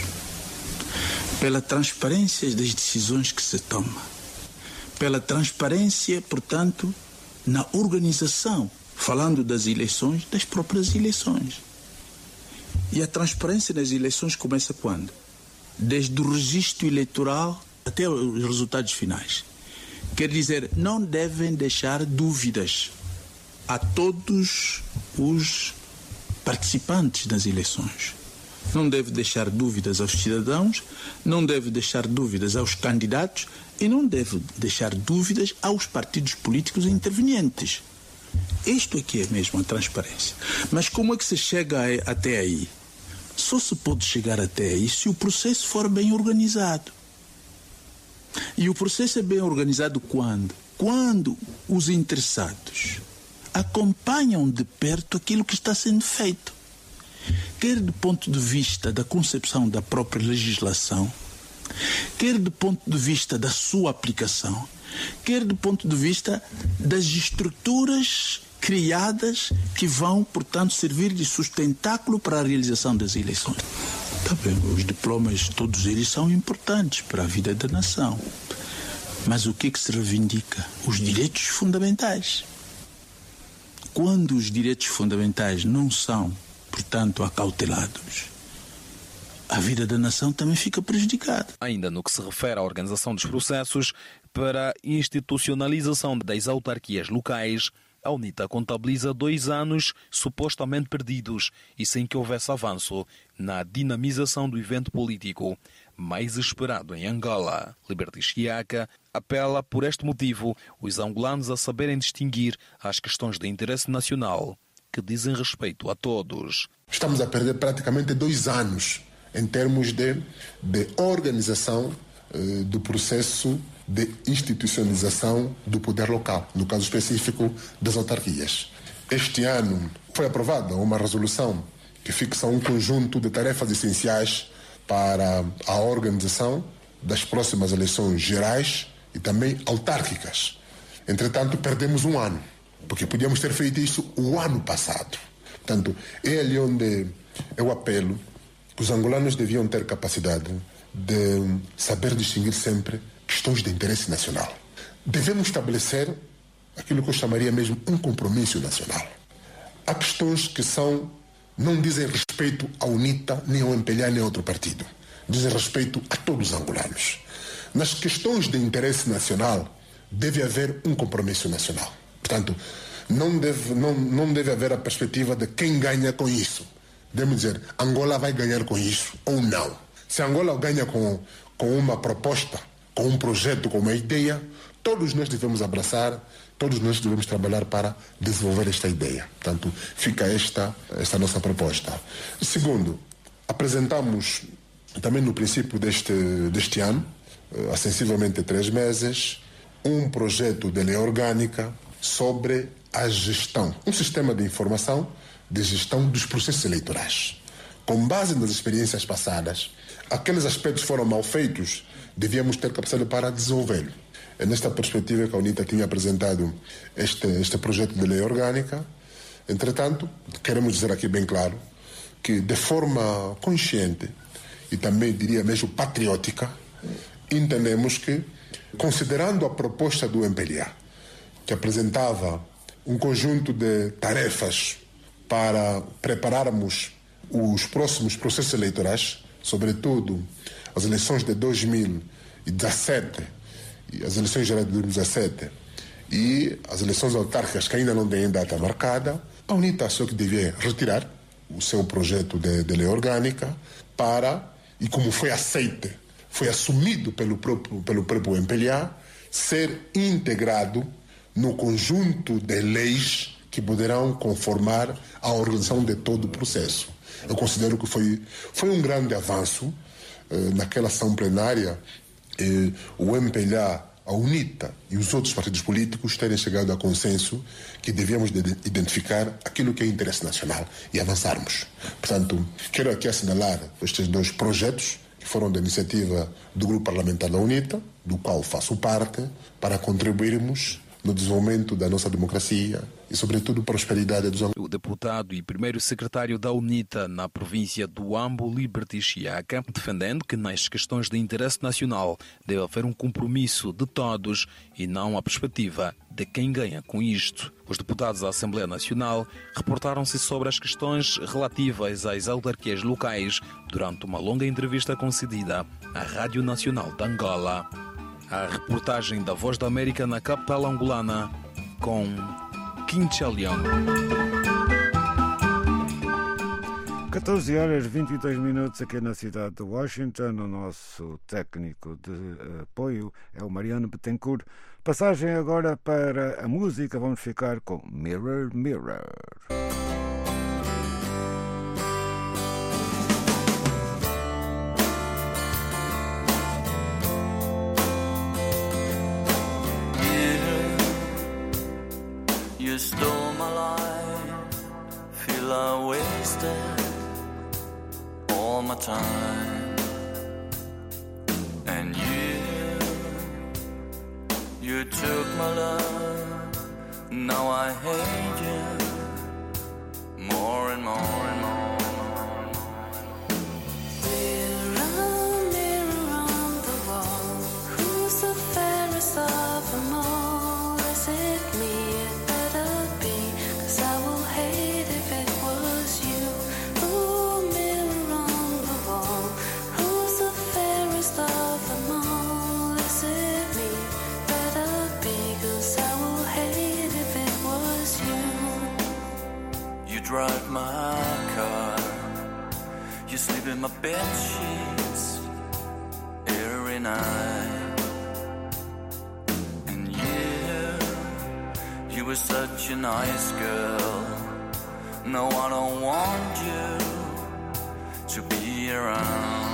pela transparência das decisões que se tomam, pela transparência, portanto, na organização, falando das eleições, das próprias eleições. E a transparência nas eleições começa quando? Desde o registro eleitoral até os resultados finais. Quer dizer, não devem deixar dúvidas a todos os participantes das eleições. Não deve deixar dúvidas aos cidadãos, não deve deixar dúvidas aos candidatos e não deve deixar dúvidas aos partidos políticos intervenientes. Isto aqui é mesmo a transparência. Mas como é que se chega a, até aí? Só se pode chegar até aí se o processo for bem organizado. E o processo é bem organizado quando? Quando os interessados acompanham de perto aquilo que está sendo feito. Quer do ponto de vista da concepção da própria legislação, quer do ponto de vista da sua aplicação, quer do ponto de vista das estruturas criadas que vão, portanto, servir de sustentáculo para a realização das eleições. Tá bem, os diplomas, todos eles são importantes para a vida da nação. Mas o que é que se reivindica? Os direitos fundamentais. Quando os direitos fundamentais não são, portanto, acautelados, a vida da nação também fica prejudicada.
Ainda no que se refere à organização dos processos, para a institucionalização das autarquias locais, a UNITA contabiliza dois anos supostamente perdidos e sem que houvesse avanço na dinamização do evento político mais esperado em Angola. Liberty Chiaca apela, por este motivo, os angolanos a saberem distinguir as questões de interesse nacional que que dizem respeito a todos.
Estamos a perder praticamente dois anos em termos de, de organização eh, do processo de institucionalização do poder local, no caso específico das autarquias. Este ano foi aprovada uma resolução que fixa um conjunto de tarefas essenciais para a organização das próximas eleições gerais e também autárquicas. Entretanto, perdemos um ano, porque podíamos ter feito isso o ano passado. Portanto, é ali onde eu apelo que os angolanos deviam ter capacidade de saber distinguir sempre questões de interesse nacional. Devemos estabelecer aquilo que eu chamaria mesmo um compromisso nacional. Há questões que são, não dizem respeito à UNITA, nem ao M P L A, nem a outro partido. Dizem respeito a todos os angolanos. Nas questões de interesse nacional, deve haver um compromisso nacional. Portanto, não deve, não, não deve haver a perspectiva de quem ganha com isso. Devemos dizer, Angola vai ganhar com isso ou não. Se Angola ganha com, com uma proposta, com um projeto, com uma ideia, todos nós devemos abraçar, todos nós devemos trabalhar para desenvolver esta ideia. Portanto, fica esta, esta nossa proposta. Segundo, apresentamos também no princípio deste, deste ano, há sensivelmente três meses, um projeto de lei orgânica sobre a gestão, um sistema de informação de gestão dos processos eleitorais. Com base nas experiências passadas, aqueles aspectos que foram mal feitos, devíamos ter capacidade para desenvolvê-lo. É nesta perspectiva que a UNITA tinha apresentado este, este projeto de lei orgânica. Entretanto, queremos dizer aqui bem claro que, de forma consciente e também, diria mesmo, patriótica, entendemos que, considerando a proposta do M P L A, que apresentava um conjunto de tarefas para prepararmos os próximos processos eleitorais, sobretudo as eleições de dois mil e dezassete, e as eleições gerais de dois mil e dezassete e as eleições autárquicas que ainda não têm data marcada, a UNITA achou que devia retirar o seu projeto de, de lei orgânica para, e como foi aceite, foi assumido pelo próprio, pelo próprio M P L A, ser integrado no conjunto de leis que poderão conformar a organização de todo o processo. Eu considero que foi, foi um grande avanço eh, naquela ação plenária, eh, o M P L A, a UNITA e os outros partidos políticos terem chegado a consenso que devíamos de identificar aquilo que é interesse nacional e avançarmos. Portanto, quero aqui assinalar estes dois projetos que foram da iniciativa do Grupo Parlamentar da UNITA, do qual faço parte, para contribuirmos no desenvolvimento da nossa democracia e, sobretudo, prosperidade dos angolanos.
O deputado e primeiro secretário da UNITA na província do Ambo, Liberty Chiaca, defendendo que nas questões de interesse nacional deve haver um compromisso de todos e não a perspectiva de quem ganha com isto. Os deputados da Assembleia Nacional reportaram-se sobre as questões relativas às autarquias locais durante uma longa entrevista concedida à Rádio Nacional de Angola. A reportagem da Voz da América na capital angolana com Quincha Leão.
catorze horas e vinte e dois minutos aqui na cidade de Washington. O nosso técnico de apoio é o Mariano Betancourt. Passagem agora para a música. Vamos ficar com Mirror, Mirror.
You stole my life, feel I wasted all my time. And you, you took my love, now I hate you more and more and more.
Mirror, mirror on the wall, who's the fairest of them all? Is it me?
Drive my car, you sleep in my bed sheets every night. And you, you were such a nice girl, No, I don't want you to be around.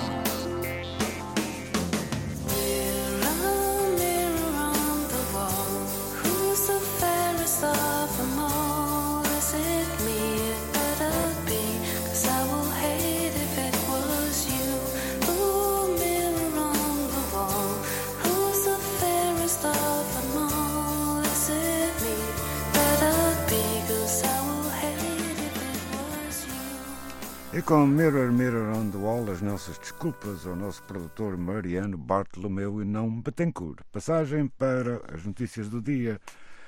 Mirror, mirror on the wall, who's the fairest of them all? Is it me? It better be, 'cause I will hate if it was you. Ooh, mirror on the wall, who's the fairest of them all? Is it me? Better be, 'cause I will hate if it was you.
E com Mirror, Mirror on the Wall, as nossas desculpas ao nosso produtor Mariano Bartolomeu e não Betancourt. Passagem para as notícias do dia.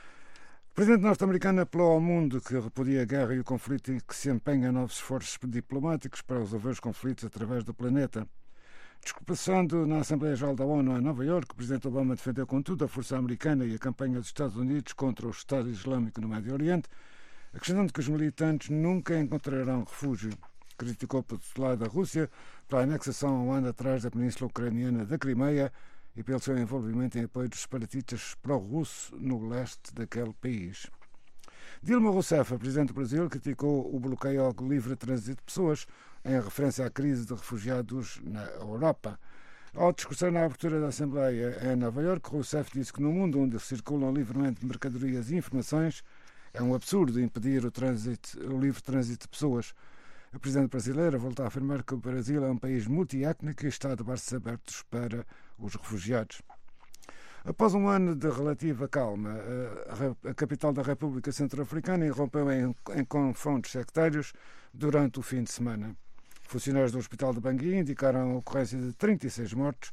O presidente norte-americano apelou ao mundo que repudia a guerra e o conflito e que se empenha em novos esforços diplomáticos para resolver os conflitos através do planeta. Discursando na Assembleia Geral da ONU em Nova Iorque, o presidente Obama defendeu contudo a força americana e a campanha dos Estados Unidos contra o Estado Islâmico no Médio Oriente, acrescentando que os militantes nunca encontrarão refúgio. Criticou por outro lado a Rússia pela anexação há um ano atrás da península ucraniana da Crimeia e pelo seu envolvimento em apoio dos separatistas pró-russos no leste daquele país. Dilma Rousseff, a presidente do Brasil, criticou o bloqueio ao livre trânsito de pessoas em referência à crise de refugiados na Europa. Ao discursar na abertura da Assembleia em Nova Iorque, Rousseff disse que no mundo onde circulam livremente mercadorias e informações é um absurdo impedir o, trânsito, o livre trânsito de pessoas. A presidente brasileira voltou a afirmar que o Brasil é um país multiétnico e está de braços abertos para os refugiados. Após um ano de relativa calma, a capital da República Centro-Africana irrompeu em, em confrontos sectários durante o fim de semana. Funcionários do Hospital de Bangui indicaram a ocorrência de trinta e seis mortos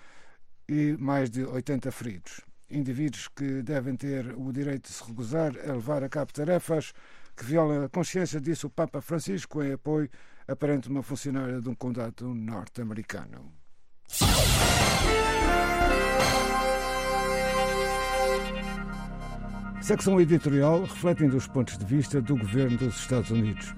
e mais de oitenta feridos. Indivíduos que devem ter o direito de se recusar a levar a cabo tarefas que violam a consciência, disse o Papa Francisco em apoio aparente a uma funcionária de um condado norte-americano. Secção editorial refletindo os pontos de vista do governo dos Estados Unidos.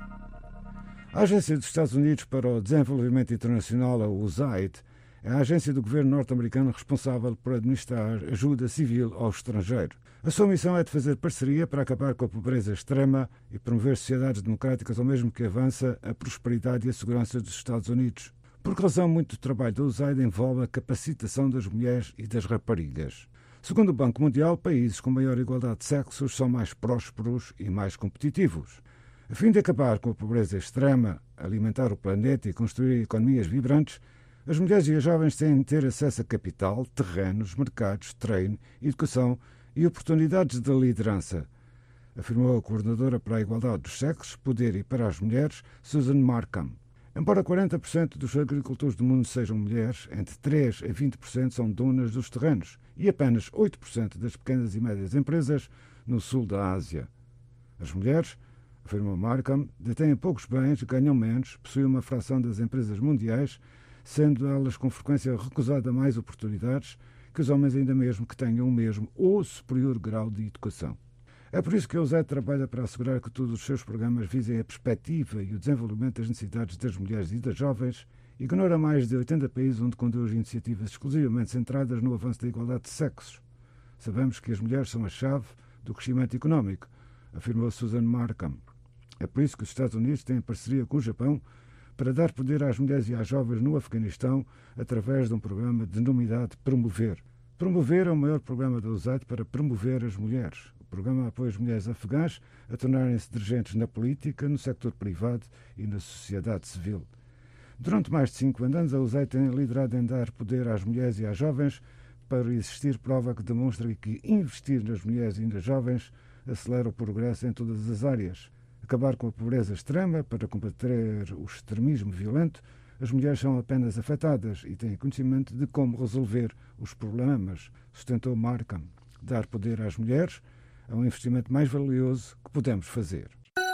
A Agência dos Estados Unidos para o Desenvolvimento Internacional, a U S A I D, é a agência do governo norte-americano responsável por administrar ajuda civil ao estrangeiro. A sua missão é de fazer parceria para acabar com a pobreza extrema e promover sociedades democráticas ao mesmo que avança a prosperidade e a segurança dos Estados Unidos. Por que razão, muito do trabalho da U S A I D envolve a capacitação das mulheres e das raparigas. Segundo o Banco Mundial, países com maior igualdade de sexos são mais prósperos e mais competitivos. A fim de acabar com a pobreza extrema, alimentar o planeta e construir economias vibrantes, as mulheres e as jovens têm de ter acesso a capital, terrenos, mercados, treino, educação e oportunidades de liderança, afirmou a coordenadora para a igualdade dos sexos, poder e para as mulheres, Susan Markham. Embora quarenta por cento dos agricultores do mundo sejam mulheres, entre três a vinte por cento são donas dos terrenos e apenas oito por cento das pequenas e médias empresas no sul da Ásia. As mulheres, afirmou Markham, detêm poucos bens, ganham menos, possuem uma fração das empresas mundiais, sendo elas com frequência recusadas mais oportunidades que os homens ainda mesmo que tenham o mesmo ou superior grau de educação. É por isso que a U S A I D trabalha para assegurar que todos os seus programas visem a perspectiva e o desenvolvimento das necessidades das mulheres e das jovens, e ignora mais de oitenta países onde conduz iniciativas exclusivamente centradas no avanço da igualdade de sexos. Sabemos que as mulheres são a chave do crescimento económico, afirmou Susan Markham. É por isso que os Estados Unidos têm parceria com o Japão para dar poder às mulheres e às jovens no Afeganistão através de um programa denominado Promover. Promover é o maior programa da U S A I D para promover as mulheres. O programa apoia as mulheres afegãs a tornarem-se dirigentes na política, no sector privado e na sociedade civil. Durante mais de cinco anos, a U S A I D tem liderado em dar poder às mulheres e às jovens para existir prova que demonstra que investir nas mulheres e nas jovens acelera o progresso em todas as áreas. Acabar com a pobreza extrema para combater o extremismo violento, as mulheres são apenas afetadas e têm conhecimento de como resolver os problemas, sustentou Markham. Dar poder às mulheres é um investimento mais valioso que podemos fazer.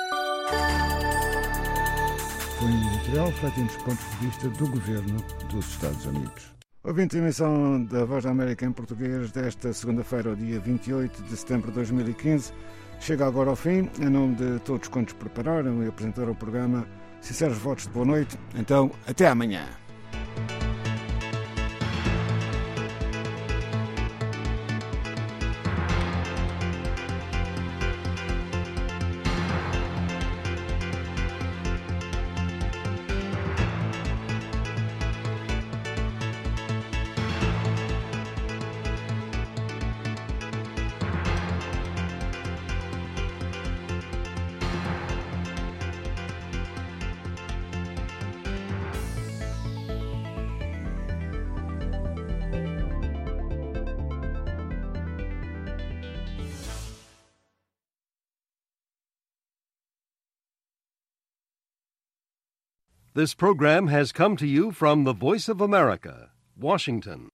Foi um editorial refletindo os pontos de vista do governo dos Estados Unidos. Ouvinte a emissão da Voz da América em português desta segunda-feira, dia vinte e oito de setembro de dois mil e quinze, chega agora ao fim. Em nome de todos quantos prepararam e apresentaram o programa, sinceros votos de boa noite. Então, até amanhã.
This program has come to you from the Voice of America, Washington.